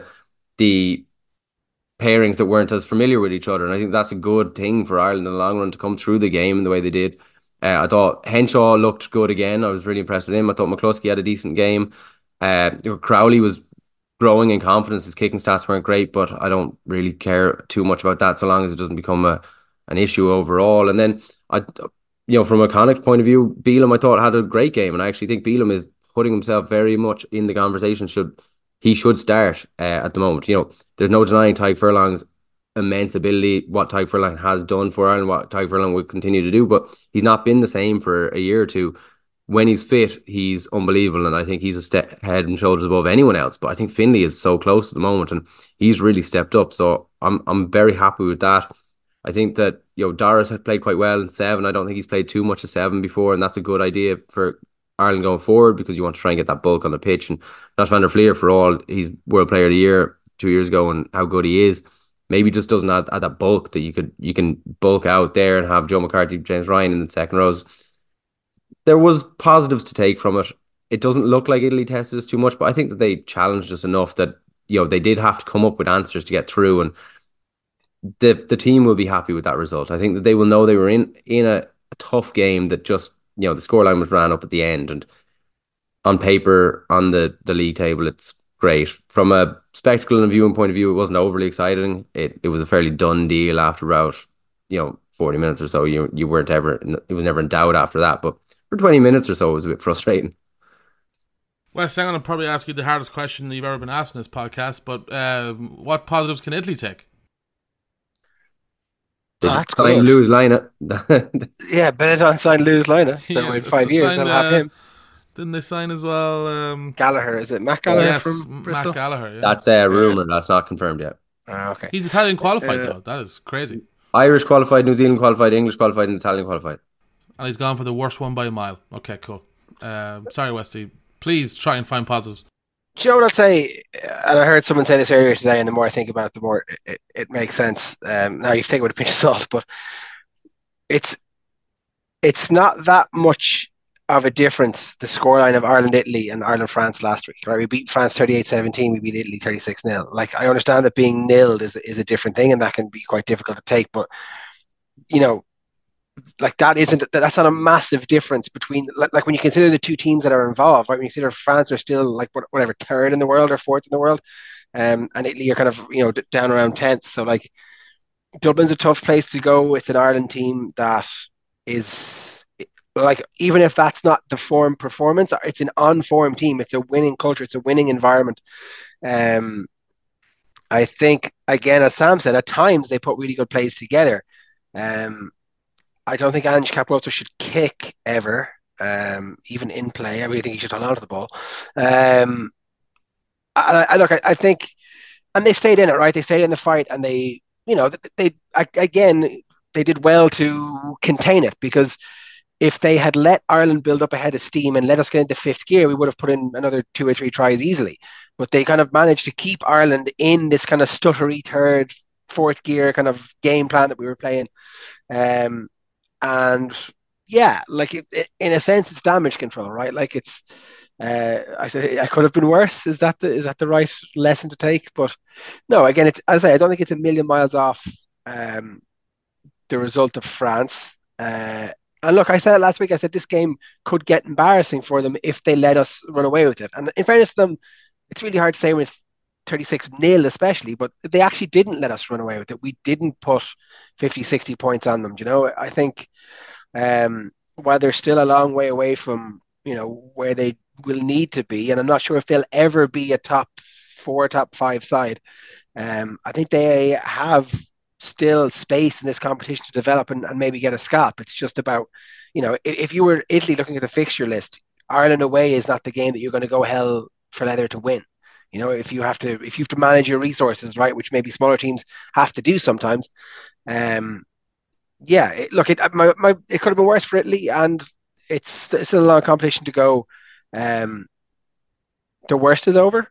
the pairings that weren't as familiar with each other. And I think that's a good thing for Ireland in the long run, to come through the game in the way they did. Uh, I thought Henshaw looked good again. I was really impressed with him. I thought McCluskey had a decent game. Uh, Crowley was growing in confidence. His kicking stats weren't great, but I don't really care too much about that so long as it doesn't become a an issue overall. And then, I, you know, from a Connacht point of view, Bealham, I thought, had a great game. And I actually think Bealham is putting himself very much in the conversation. Should He should start uh, at the moment. You know, there's no denying Tadhg Furlong's immense ability, what Tadhg Furlong has done for Ireland, what Tadhg Furlong will continue to do, but he's not been the same for a year or two. When he's fit, he's unbelievable, and I think he's a step head and shoulders above anyone else. But I think Finlay is so close at the moment, and he's really stepped up. So I'm I'm very happy with that. I think that, you know, Doris had played quite well in seven. I don't think he's played too much of seven before, and that's a good idea for Ireland going forward, because you want to try and get that bulk on the pitch. And Josh van der Fleer, for all he's World Player of the Year two years ago and how good he is, maybe just doesn't add, add that bulk that you could you can bulk out there and have Joe McCarthy, James Ryan in the second rows. There was positives to take from it. It doesn't look like Italy tested us too much, but I think that they challenged us enough that, you know, they did have to come up with answers to get through, and the the team will be happy with that result. I think that they will know they were in in a, a tough game, that just, you know, the scoreline was ran up at the end, and on paper, on the, the league table, it's great. From a spectacle and a viewing point of view, it wasn't overly exciting. It it was a fairly done deal after about, you know, forty minutes or so. You you weren't ever, it was never in doubt after that. But for twenty minutes or so, it was a bit frustrating. Wes, I'm going to probably ask you the hardest question that you've ever been asked in this podcast, but um, what positives can Italy take? They Oh, that's signed good. Lewis Lina. Yeah, Benetton signed Lewis Lina, so Yeah, in five years signed, they'll have uh, him. Didn't they sign as well? Um, Gallagher, is it Matt Gallagher yes, from Bristol? Matt Gallagher. Yeah. That's a rumour. That's not confirmed yet. Ah, okay. He's Italian qualified, Uh, though. That is crazy. Irish qualified, New Zealand qualified, English qualified, and Italian qualified. And he's gone for the worst one by a mile. Okay, cool. Um, sorry, Westy. Please try and find positives. Do you know what I'd say? And I heard someone say this earlier today, and the more I think about it, the more it, it, it makes sense. Um, now, you take it with a pinch of salt, but it's it's not that much of a difference, the scoreline of Ireland-Italy and Ireland-France last week. Right? We beat France thirty-eight seventeen, we beat Italy thirty-six nil. Like, I understand that being nilled is, is a different thing, and that can be quite difficult to take, but, you know, like that isn't that's not a massive difference between, like, like when you consider the two teams that are involved, right? When you consider France are still like whatever third in the world or fourth in the world, um, and Italy are kind of, you know, down around tenth. So like Dublin's a tough place to go. It's an Ireland team that is like, even if that's not the form performance, it's an on form team. It's a winning culture. It's a winning environment. Um, I think, again, as Sam said, at times they put really good plays together. Um, I don't think Ange Capuozzo should kick ever, um, even in play. I really think he should hold on to the ball. Um, I, I look, I, I think, and they stayed in it, right? They stayed in the fight, and they, you know, they, they again, they did well to contain it, because if they had let Ireland build up a head of steam and let us get into fifth gear, we would have put in another two or three tries easily. But they kind of managed to keep Ireland in this kind of stuttery third, fourth gear kind of game plan that we were playing. Um, and yeah, like it, it, in a sense, it's damage control, right? Like it's, uh, I say I could have been worse. Is that the is that the right lesson to take? But no, again, it's as I say, I don't think it's a million miles off um, the result of France. Uh, and look, I said it last week. I said this game could get embarrassing for them if they let us run away with it. And in fairness to them, it's really hard to say when it's thirty-six nil especially, but they actually didn't let us run away with it. We didn't put fifty, sixty points on them. Do you know, I think um, while they're still a long way away from, you know, where they will need to be, and I'm not sure if they'll ever be a top four, top five side, um, I think they have still space in this competition to develop and, and maybe get a scalp. It's just about, you know, if, if you were Italy looking at the fixture list, Ireland away is not the game that you're going to go hell for leather to win. You know, if you have to, if you have to manage your resources, right, which maybe smaller teams have to do sometimes. Um, yeah, it, look, it my, my it could have been worse for Italy, and it's it's still a long competition to go. Um, the worst is over.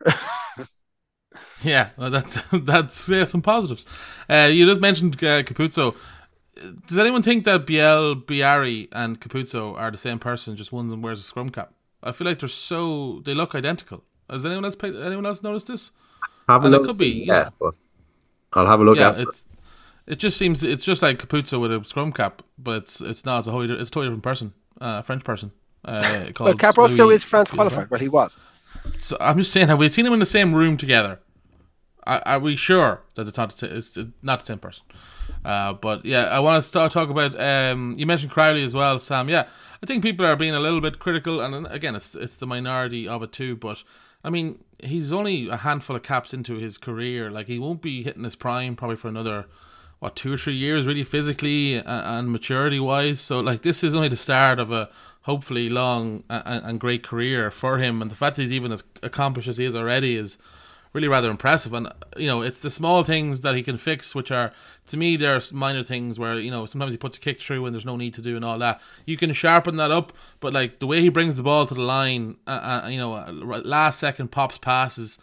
Yeah, well, that's that's yeah, some positives. Uh, you just mentioned uh, Capuzzo. Does anyone think that Biel, Biari, and Capuzzo are the same person? Just one of them wears a scrum cap. I feel like they're so they look identical. Has anyone else paid, anyone else noticed this? Haven't and it noticed could be, it yeah, yet, but I'll have a look yeah, at it. It's it just seems it's just like Capuzzo with a scrum cap, but it's it's not. It's a whole it's a totally different person, uh, a French person. Uh, Well, called Capuozzo Louis is France Bielbar. qualified, but he was. So I'm just saying, have we seen them in the same room together? Are, are we sure that it's not the, it's not the same person? Uh, but yeah, I want to start talk about. Um, you mentioned Crowley as well, Sam. Yeah, I think people are being a little bit critical, and again, it's it's the minority of it too. But I mean, he's only a handful of caps into his career. Like, he won't be hitting his prime probably for another what two or three years, really, physically and, and maturity wise. So like, this is only the start of a hopefully long and, and great career for him. And the fact that he's even as accomplished as he is already is really rather impressive. And you know, it's the small things that he can fix, which are, to me, they're minor things where, you know, sometimes he puts a kick through and there's no need to do and all that. You can sharpen that up, but like the way he brings the ball to the line, uh, uh, you know, last second pops passes,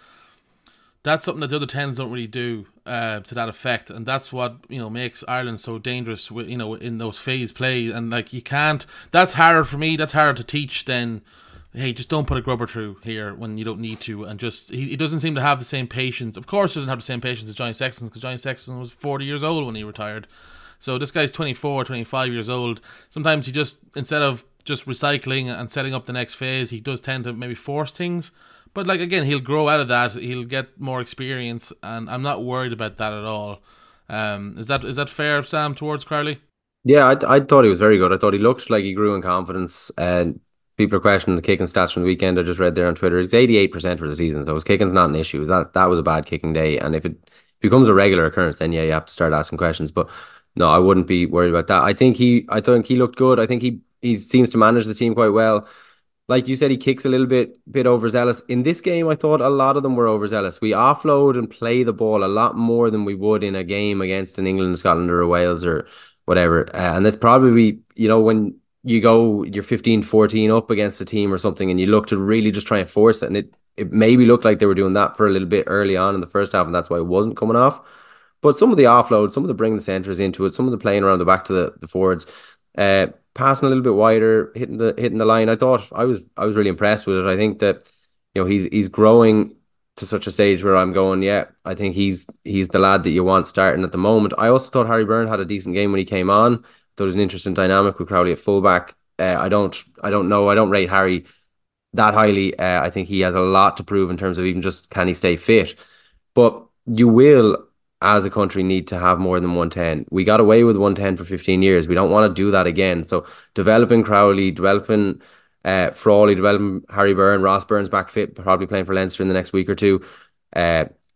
that's something that the other tens don't really do uh, to that effect, and that's what, you know, makes Ireland so dangerous with, you know, in those phase plays. And like, you can't, that's harder for me, that's harder to teach than, hey, just don't put a grubber through here when you don't need to. And just, he, he doesn't seem to have the same patience. Of course he doesn't have the same patience as Johnny Sexton, because Johnny Sexton was forty years old when he retired. So this guy's twenty-four, twenty-five years old. Sometimes he just, instead of just recycling and setting up the next phase, he does tend to maybe force things. But like, again, he'll grow out of that. He'll get more experience, and I'm not worried about that at all. Um, is that is that fair, Sam, towards Crowley? Yeah, I, I thought he was very good. I thought he looked like he grew in confidence. And people are questioning the kicking stats from the weekend. I just read there on Twitter. He's eighty-eight percent for the season, so his kicking's not an issue. That that was a bad kicking day, and if it becomes a regular occurrence, then yeah, you have to start asking questions. But no, I wouldn't be worried about that. I think he, I think he looked good. I think he he seems to manage the team quite well. Like you said, he kicks a little bit bit overzealous. In this game, I thought a lot of them were overzealous. We offload and play the ball a lot more than we would in a game against an England, Scotland, or a Wales or whatever. Uh, and that's probably, you know, when you go, you're fifteen fourteen up against a team or something, and you look to really just try and force it. And it, it maybe looked like they were doing that for a little bit early on in the first half, and that's why it wasn't coming off. But some of the offload, some of the bringing the centres into it, some of the playing around the back to the, the forwards, uh, passing a little bit wider, hitting the hitting the line. I thought I was I was really impressed with it. I think that, you know, he's he's growing to such a stage where I'm going, yeah, I think he's he's the lad that you want starting at the moment. I also thought Harry Byrne had a decent game when he came on. Thought it was an interesting dynamic with Crowley at fullback. Uh, I don't I don't know. I don't rate Harry that highly. Uh, I think he has a lot to prove in terms of even just, can he stay fit. But you will, as a country, need to have more than one ten. We got away with one ten for fifteen years. We don't want to do that again. So developing Crowley, developing uh, Frawley, developing Harry Byrne, Ross Burns back fit, probably playing for Leinster in the next week or two. Uh,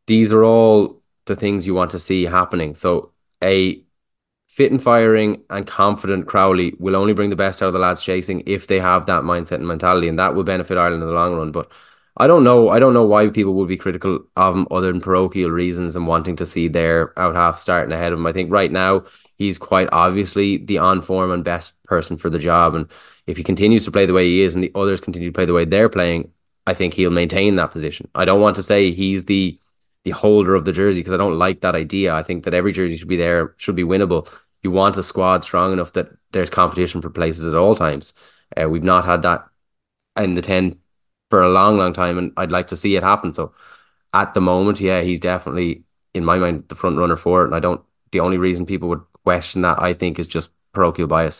these are all the things you want to see happening. So a fit and firing and confident Crowley will only bring the best out of the lads chasing if they have that mindset and mentality, and that will benefit Ireland in the long run. But I don't know. I don't know why people would be critical of him other than parochial reasons and wanting to see their out half starting ahead of him. I think right now he's quite obviously the on form and best person for the job. And if he continues to play the way he is and the others continue to play the way they're playing, I think he'll maintain that position. I don't want to say he's the the holder of the jersey because I don't like that idea. I think that every jersey should be there, should be winnable. You want a squad strong enough that there's competition for places at all times. Uh, we've not had that in the ten for a long, long time, and I'd like to see it happen. So at the moment, yeah, he's definitely, in my mind, the front runner for it. And I don't, the only reason people would question that, I think, is just parochial bias.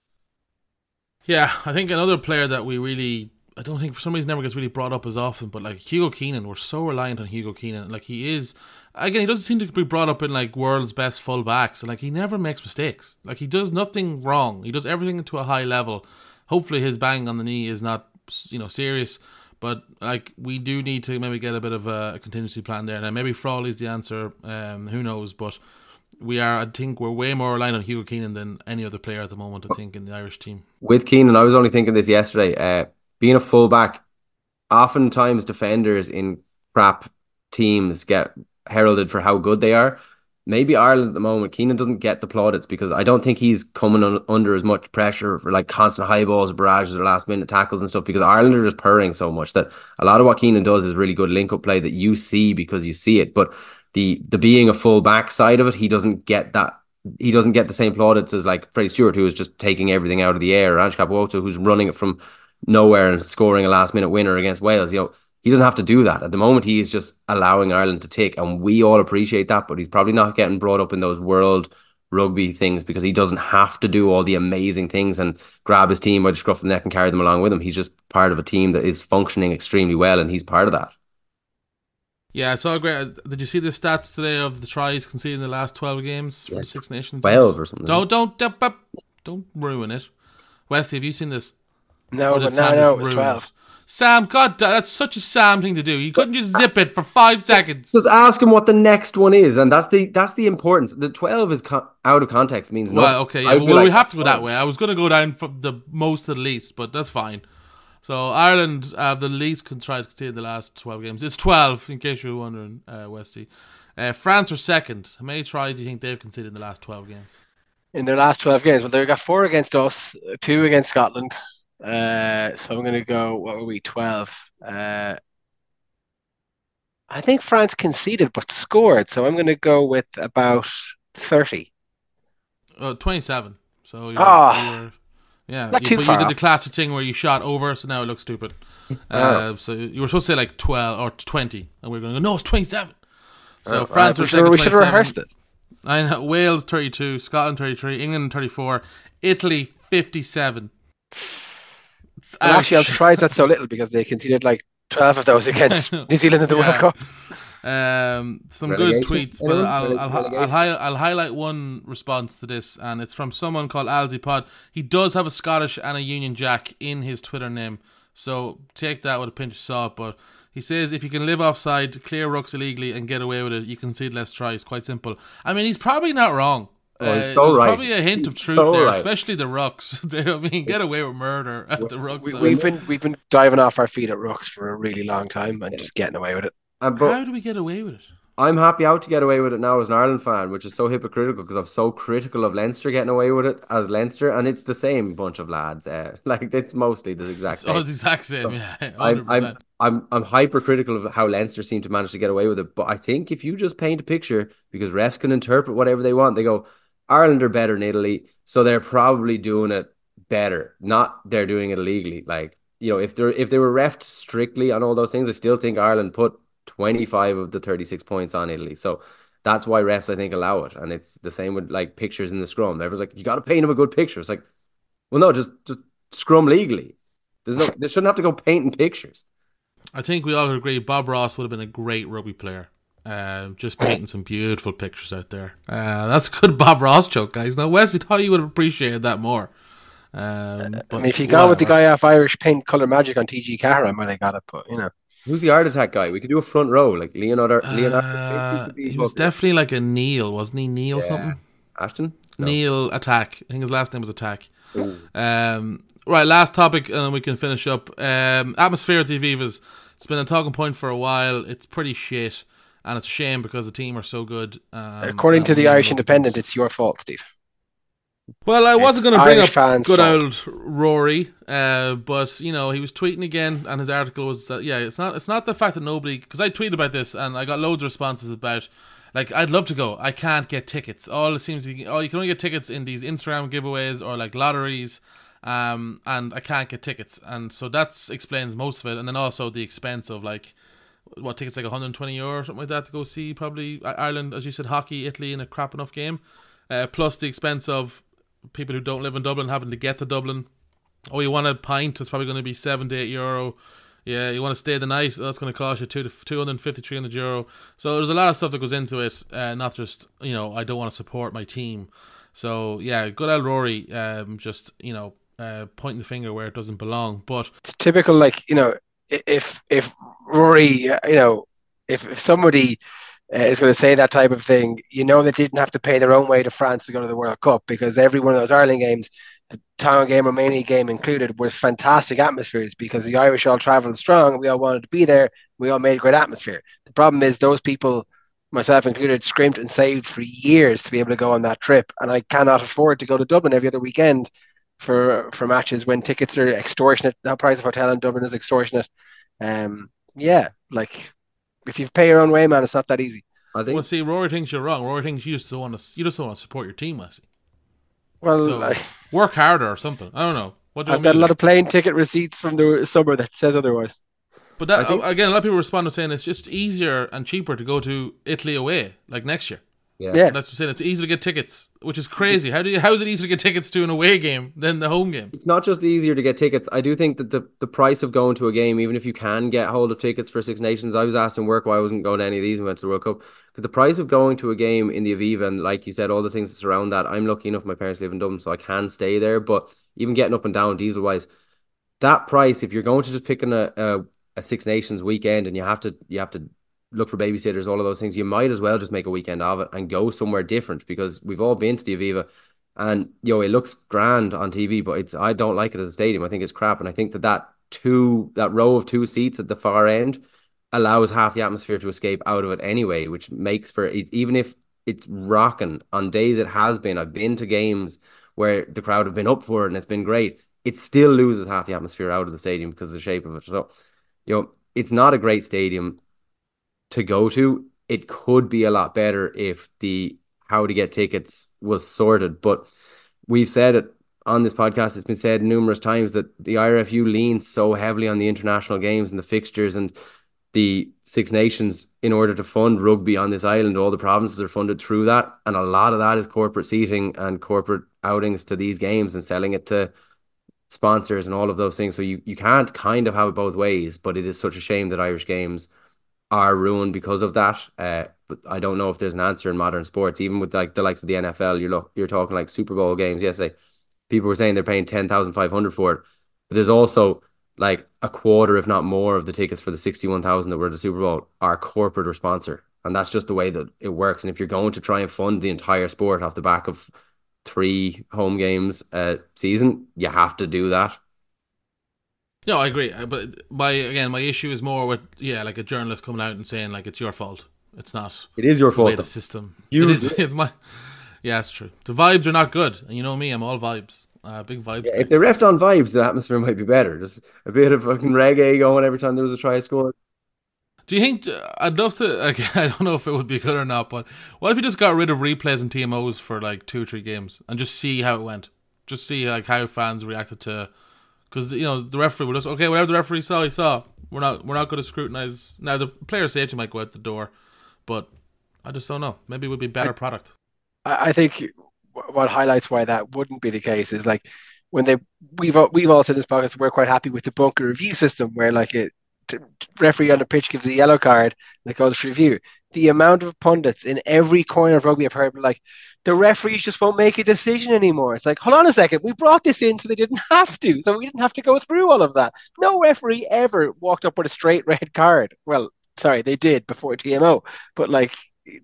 Yeah, I think another player that we really, I don't think for some reason never gets really brought up as often, but like Hugo Keenan, we're so reliant on Hugo Keenan. Like he is, again, he doesn't seem to be brought up in like world's best full backs. And like he never makes mistakes. Like he does nothing wrong. He does everything to a high level. Hopefully his bang on the knee is not, you know, serious. But like we do need to maybe get a bit of a, a contingency plan there. Now maybe Frawley's the answer. Um, who knows? But we are, I think, we're way more reliant on Hugo Keenan than any other player at the moment. I think in the Irish team. With Keenan, I was only thinking this yesterday. Uh, being a fullback, oftentimes defenders in crap teams get heralded for how good they are. Maybe Ireland at the moment, Keenan doesn't get the plaudits because I don't think he's coming on, under as much pressure for like constant high balls, barrages, or last minute tackles and stuff because Ireland are just purring so much that a lot of what Keenan does is really good link up play that you see because you see it. But the the being a full back side of it, he doesn't get that. He doesn't get the same plaudits as like Freddie Stewart, who is just taking everything out of the air, or Ange Capuoto, who's running it from nowhere and scoring a last minute winner against Wales. You know, he doesn't have to do that. At the moment, he is just allowing Ireland to tick, and we all appreciate that, but he's probably not getting brought up in those world rugby things because he doesn't have to do all the amazing things and grab his team by the scruff of the neck and carry them along with him. He's just part of a team that is functioning extremely well, and he's part of that. Yeah, I saw great. Did you see the stats today of the tries conceded in the last twelve games for yes. the Six Nations? twelve or something. Don't, don't, don't, don't ruin it. Wesley, have you seen this? No, but no, no, it was twelve. It? Sam, God, that's such a Sam thing to do. You couldn't just zip it for five seconds. Just ask him what the next one is, and that's the that's the importance. The twelve is co- out of context means nothing. Well, okay, yeah, well, like, we have to go that way. I was going to go down from the most to the least, but that's fine. So Ireland have the least tries conceded in the last twelve games. It's twelve, in case you're wondering, uh, Westy. Uh, France are second. How many tries do you think they've conceded in the last twelve games? In their last twelve games? Well, they got four against us, two against Scotland. Uh, so I'm going to go, what were we, twelve? Uh, I think France conceded but scored, so I'm going to go with about thirty. Uh, twenty-seven. So you're, oh. you're Yeah, Not you, too but far you did off. the classic thing where you shot over, so now it looks stupid. Uh, so you were supposed to say like twelve or twenty, and we are going to go, no, it's twenty-seven. So uh, France right, are second, we should have rehearsed it. I know, Wales thirty-two, Scotland thirty-three, England thirty-four, Italy fifty-seven. Actually, I'm surprised that's so little because they conceded like twelve of those against New Zealand in the yeah. World Cup. Um, some Relegation? good tweets, but I'll I'll, I'll, I'll, hi- I'll highlight one response to this, and it's from someone called Alzi Pod. He does have a Scottish and a Union Jack in his Twitter name, so take that with a pinch of salt. But he says if you can live offside, clear rucks illegally, and get away with it, you concede less tries. Quite simple. I mean, he's probably not wrong. Oh, he's uh, so there's right. probably a hint he's of truth so there, right. especially the rucks. I mean, get away with murder at the ruck. We, we've been we've been diving off our feet at rucks for a really long time and yeah. just getting away with it. And, but, How do we get away with it? I'm happy out to get away with it now as an Ireland fan, which is so hypocritical because I'm so critical of Leinster getting away with it as Leinster, and it's the same bunch of lads. Uh, like it's mostly the exact same. Oh, the exact same. So yeah, I'm, I'm I'm I'm hypercritical of how Leinster seem to manage to get away with it. But I think if you just paint a picture, because refs can interpret whatever they want, they go, Ireland are better than Italy, so they're probably doing it better. Not they're doing it illegally. Like, you know, if they're if they were refed strictly on all those things, I still think Ireland put twenty-five of the thirty-six points on Italy. So that's why refs, I think, allow it. And it's the same with like pictures in the scrum. Everyone's like, you got to paint them a good picture. It's like, well, no, just just scrum legally. There's no, they shouldn't have to go painting pictures. I think we all agree Bob Ross would have been a great rugby player. Uh, just painting some beautiful pictures out there. Uh, that's a good Bob Ross joke, guys. Now, Wesley thought you would have appreciated that more. Um, uh, but I mean, if you go with the guy off Irish Paint Colour Magic on T G Carr, I might have got it, but you know. Who's the art attack guy? We could do a front row, like Leonardo. Leonardo Uh, could be he was Booker. definitely like a Neil, wasn't he? Neil Yeah. something. Ashton. No. Neil Attack. I think his last name was Attack. Ooh. Um, right, last topic, and then we can finish up. Um, atmosphere at the Avivas. It's been a talking point for a while. It's pretty shit, and it's a shame because the team are so good. Um, According to we the never Irish know Independent, the it's your fault, Steve. Well, I wasn't It's going to bring Irish up fans' good fault. old Rory, uh, but you know he was tweeting again, and his article was that yeah, it's not it's not the fact that nobody, because I tweeted about this and I got loads of responses about like I'd love to go, I can't get tickets. All it seems to, oh you can only get tickets in these Instagram giveaways or like lotteries, um, and I can't get tickets, and so that explains most of it, and then also the expense of like what tickets like one hundred twenty euro or something like that to go see probably Ireland, as you said, hockey, Italy in a crap enough game, uh, plus the expense of people who don't live in Dublin having to get to Dublin. Oh, you want a pint? It's probably going to be seven to eight euro. Yeah, you want to stay the night? That's going to cost you two to two hundred fifty, three hundred euro. So there's a lot of stuff that goes into it. Uh, not just you know I don't want to support my team. So yeah, good old Rory. Um, just you know uh, pointing the finger where it doesn't belong. But It's typical, like you know, i- if if Rory, uh, you know, if if somebody uh, is going to say that type of thing, you know, they didn't have to pay their own way to France to go to the World Cup, because every one of those Ireland games, the town game, Romania game included, was fantastic atmospheres because the Irish all travelled strong and we all wanted to be there. We all made great atmosphere. The problem is those people, myself included, scrimped and saved for years to be able to go on that trip, and I cannot afford to go to Dublin every other weekend for for matches when tickets are extortionate. The price of hotel in Dublin is extortionate. Um, yeah, like if you pay your own way, man, it's not that easy. I well, think see, Rory thinks you're wrong. Rory thinks you just don't want to. You just don't want to support your team, Wesley. Well, I, So work harder or something. I don't know. What do you I've want me got a to lot do? of plane ticket receipts from the summer that says otherwise. But that I think again, a lot of people respond to saying it's just easier and cheaper to go to Italy away, like next year. yeah. Yeah, And that's what I'm saying. It's easy to get tickets, which is crazy. How do you? How is it easier to get tickets to an away game than the home game? It's not just easier to get tickets. I do think that the, the price of going to a game, even if you can get hold of tickets for Six Nations, I was asked in work why I wasn't going to any of these and went to the World Cup. Because the price of going to a game in the Aviva, and like you said, all the things that surround that, I'm lucky enough, my parents live in Dublin, so I can stay there. But even getting up and down diesel wise, that price, if you're going to just picking a, a, a Six Nations weekend and you have to you have to look for babysitters, all of those things, you might as well just make a weekend of it and go somewhere different, because we've all been to the Aviva and you know it looks grand on T V, but it's I don't like it as a stadium. I think it's crap, and I think that that two that row of two seats at the far end allows half the atmosphere to escape out of it anyway, which makes for it, even if it's rocking on days it has been. I've been to games where the crowd have been up for it and it's been great. It still loses half the atmosphere out of the stadium because of the shape of it. So, you know, it's not a great stadium to go to. It could be a lot better if the how to get tickets was sorted. But we've said it on this podcast, it's been said numerous times that the I R F U leans so heavily on the international games and the fixtures and the Six Nations in order to fund rugby on this island. All the provinces are funded through that. And a lot of that is corporate seating and corporate outings to these games and selling it to sponsors and all of those things. So you, you can't kind of have it both ways, but it is such a shame that Irish games are ruined because of that. Uh, but I don't know if there's an answer in modern sports, even with like the likes of the N F L. You're look, you're talking like Super Bowl games yesterday. People were saying they're paying ten thousand five hundred for it, but there's also like a quarter, if not more, of the tickets for the sixty-one thousand that were the Super Bowl are corporate or sponsor, and that's just the way that it works. And if you're going to try and fund the entire sport off the back of three home games a season, you have to do that. No, I agree. Uh, But my again, my issue is more with yeah, like a journalist coming out and saying like it's your fault. It's not. It is your the way fault. the system. You- it is. It's my. Yeah, it's true. The vibes are not good, and you know me, I'm all vibes. Uh, big vibes. Yeah, if they refed on vibes, the atmosphere might be better. Just a bit of fucking reggae going every time there was a try scored. Do you think? I'd love to. Again, I don't know if it would be good or not, but what if you just got rid of replays and T M Os for like two or three games and just see how it went? Just see like how fans reacted to. Because you know the referee will just okay, whatever the referee saw, he saw. We're not we're not going to scrutinize. Now the player safety might go out the door, but I just don't know. Maybe it would be a better I, product. I think what highlights why that wouldn't be the case is like when they we've all, we've all said this podcast, we're quite happy with the bunker review system where like it t- referee on the pitch gives a yellow card and it goes for review. The amount of pundits in every corner of rugby I've heard like, the referees just won't make a decision anymore. It's like, hold on a second, we brought this in so they didn't have to, so we didn't have to go through all of that. No referee ever walked up with a straight red card. Well, sorry, they did before T M O, but like,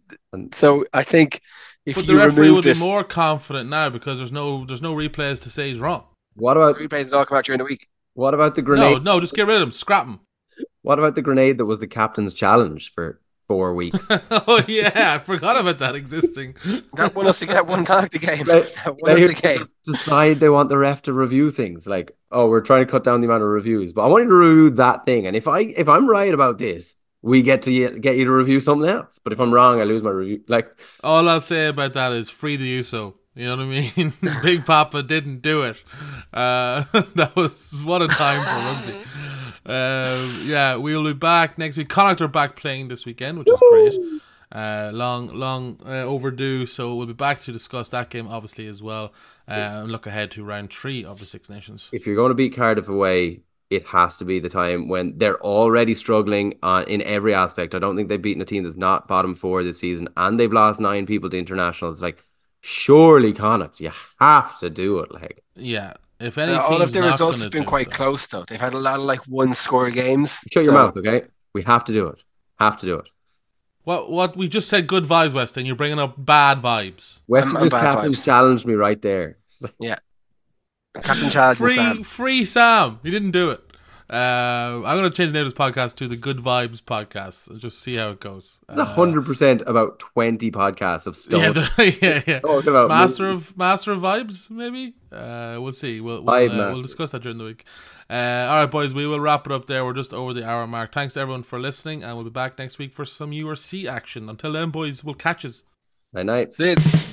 so I think if but you the referee would this, be more confident now because there's no there's no replays to say he's wrong. What about replays that all come out during the week? What about the grenade? No, no, just get rid of him, scrap him. What about the grenade that was the captain's challenge for four weeks? Oh yeah, I forgot about that existing. That won us that one Connacht the game. They, that won us the game. Decide they want the ref to review things like, oh, we're trying to cut down the amount of reviews, but I want you to review that thing. And if I if I'm right about this, we get to get you to review something else. But if I'm wrong, I lose my review. Like, all I'll say about that is free the U S O. You know what I mean? Big Papa didn't do it. Uh, that was what a time for rugby. Uh, yeah, we'll be back next week. Connacht are back playing this weekend, which is great. Uh, long, long uh, overdue. So we'll be back to discuss that game, obviously, as well, uh, and look ahead to round three of the Six Nations. If you're going to beat Cardiff away, it has to be the time when they're already struggling on, in every aspect. I don't think they've beaten a team that's not bottom four this season, and they've lost nine people to internationals. Like, surely, Connacht, you have to do it. Like, yeah. If any uh, all of their results have been quite it, close, though. They've had a lot of like one score games. Shut so. your mouth, okay? We have to do it. Have to do it. What? What we just said? Good vibes, Weston. You're bringing up bad vibes. Weston just captain challenged me right there. Yeah, captain challenge. Free, Sam. free Sam. He didn't do it. Uh, I'm going to change the name of this podcast to the Good Vibes Podcast and just see how it goes. It's a hundred percent about twenty podcasts of stuff. Yeah, yeah, yeah. About Master me. of Master of Vibes, maybe. Uh, we'll see. We'll we'll, uh, we'll discuss that during the week. Uh, all right, boys. We will wrap it up there. We're just over the hour mark. Thanks to everyone for listening, and we'll be back next week for some U R C action. Until then, boys, we'll catch us. Night night. See you.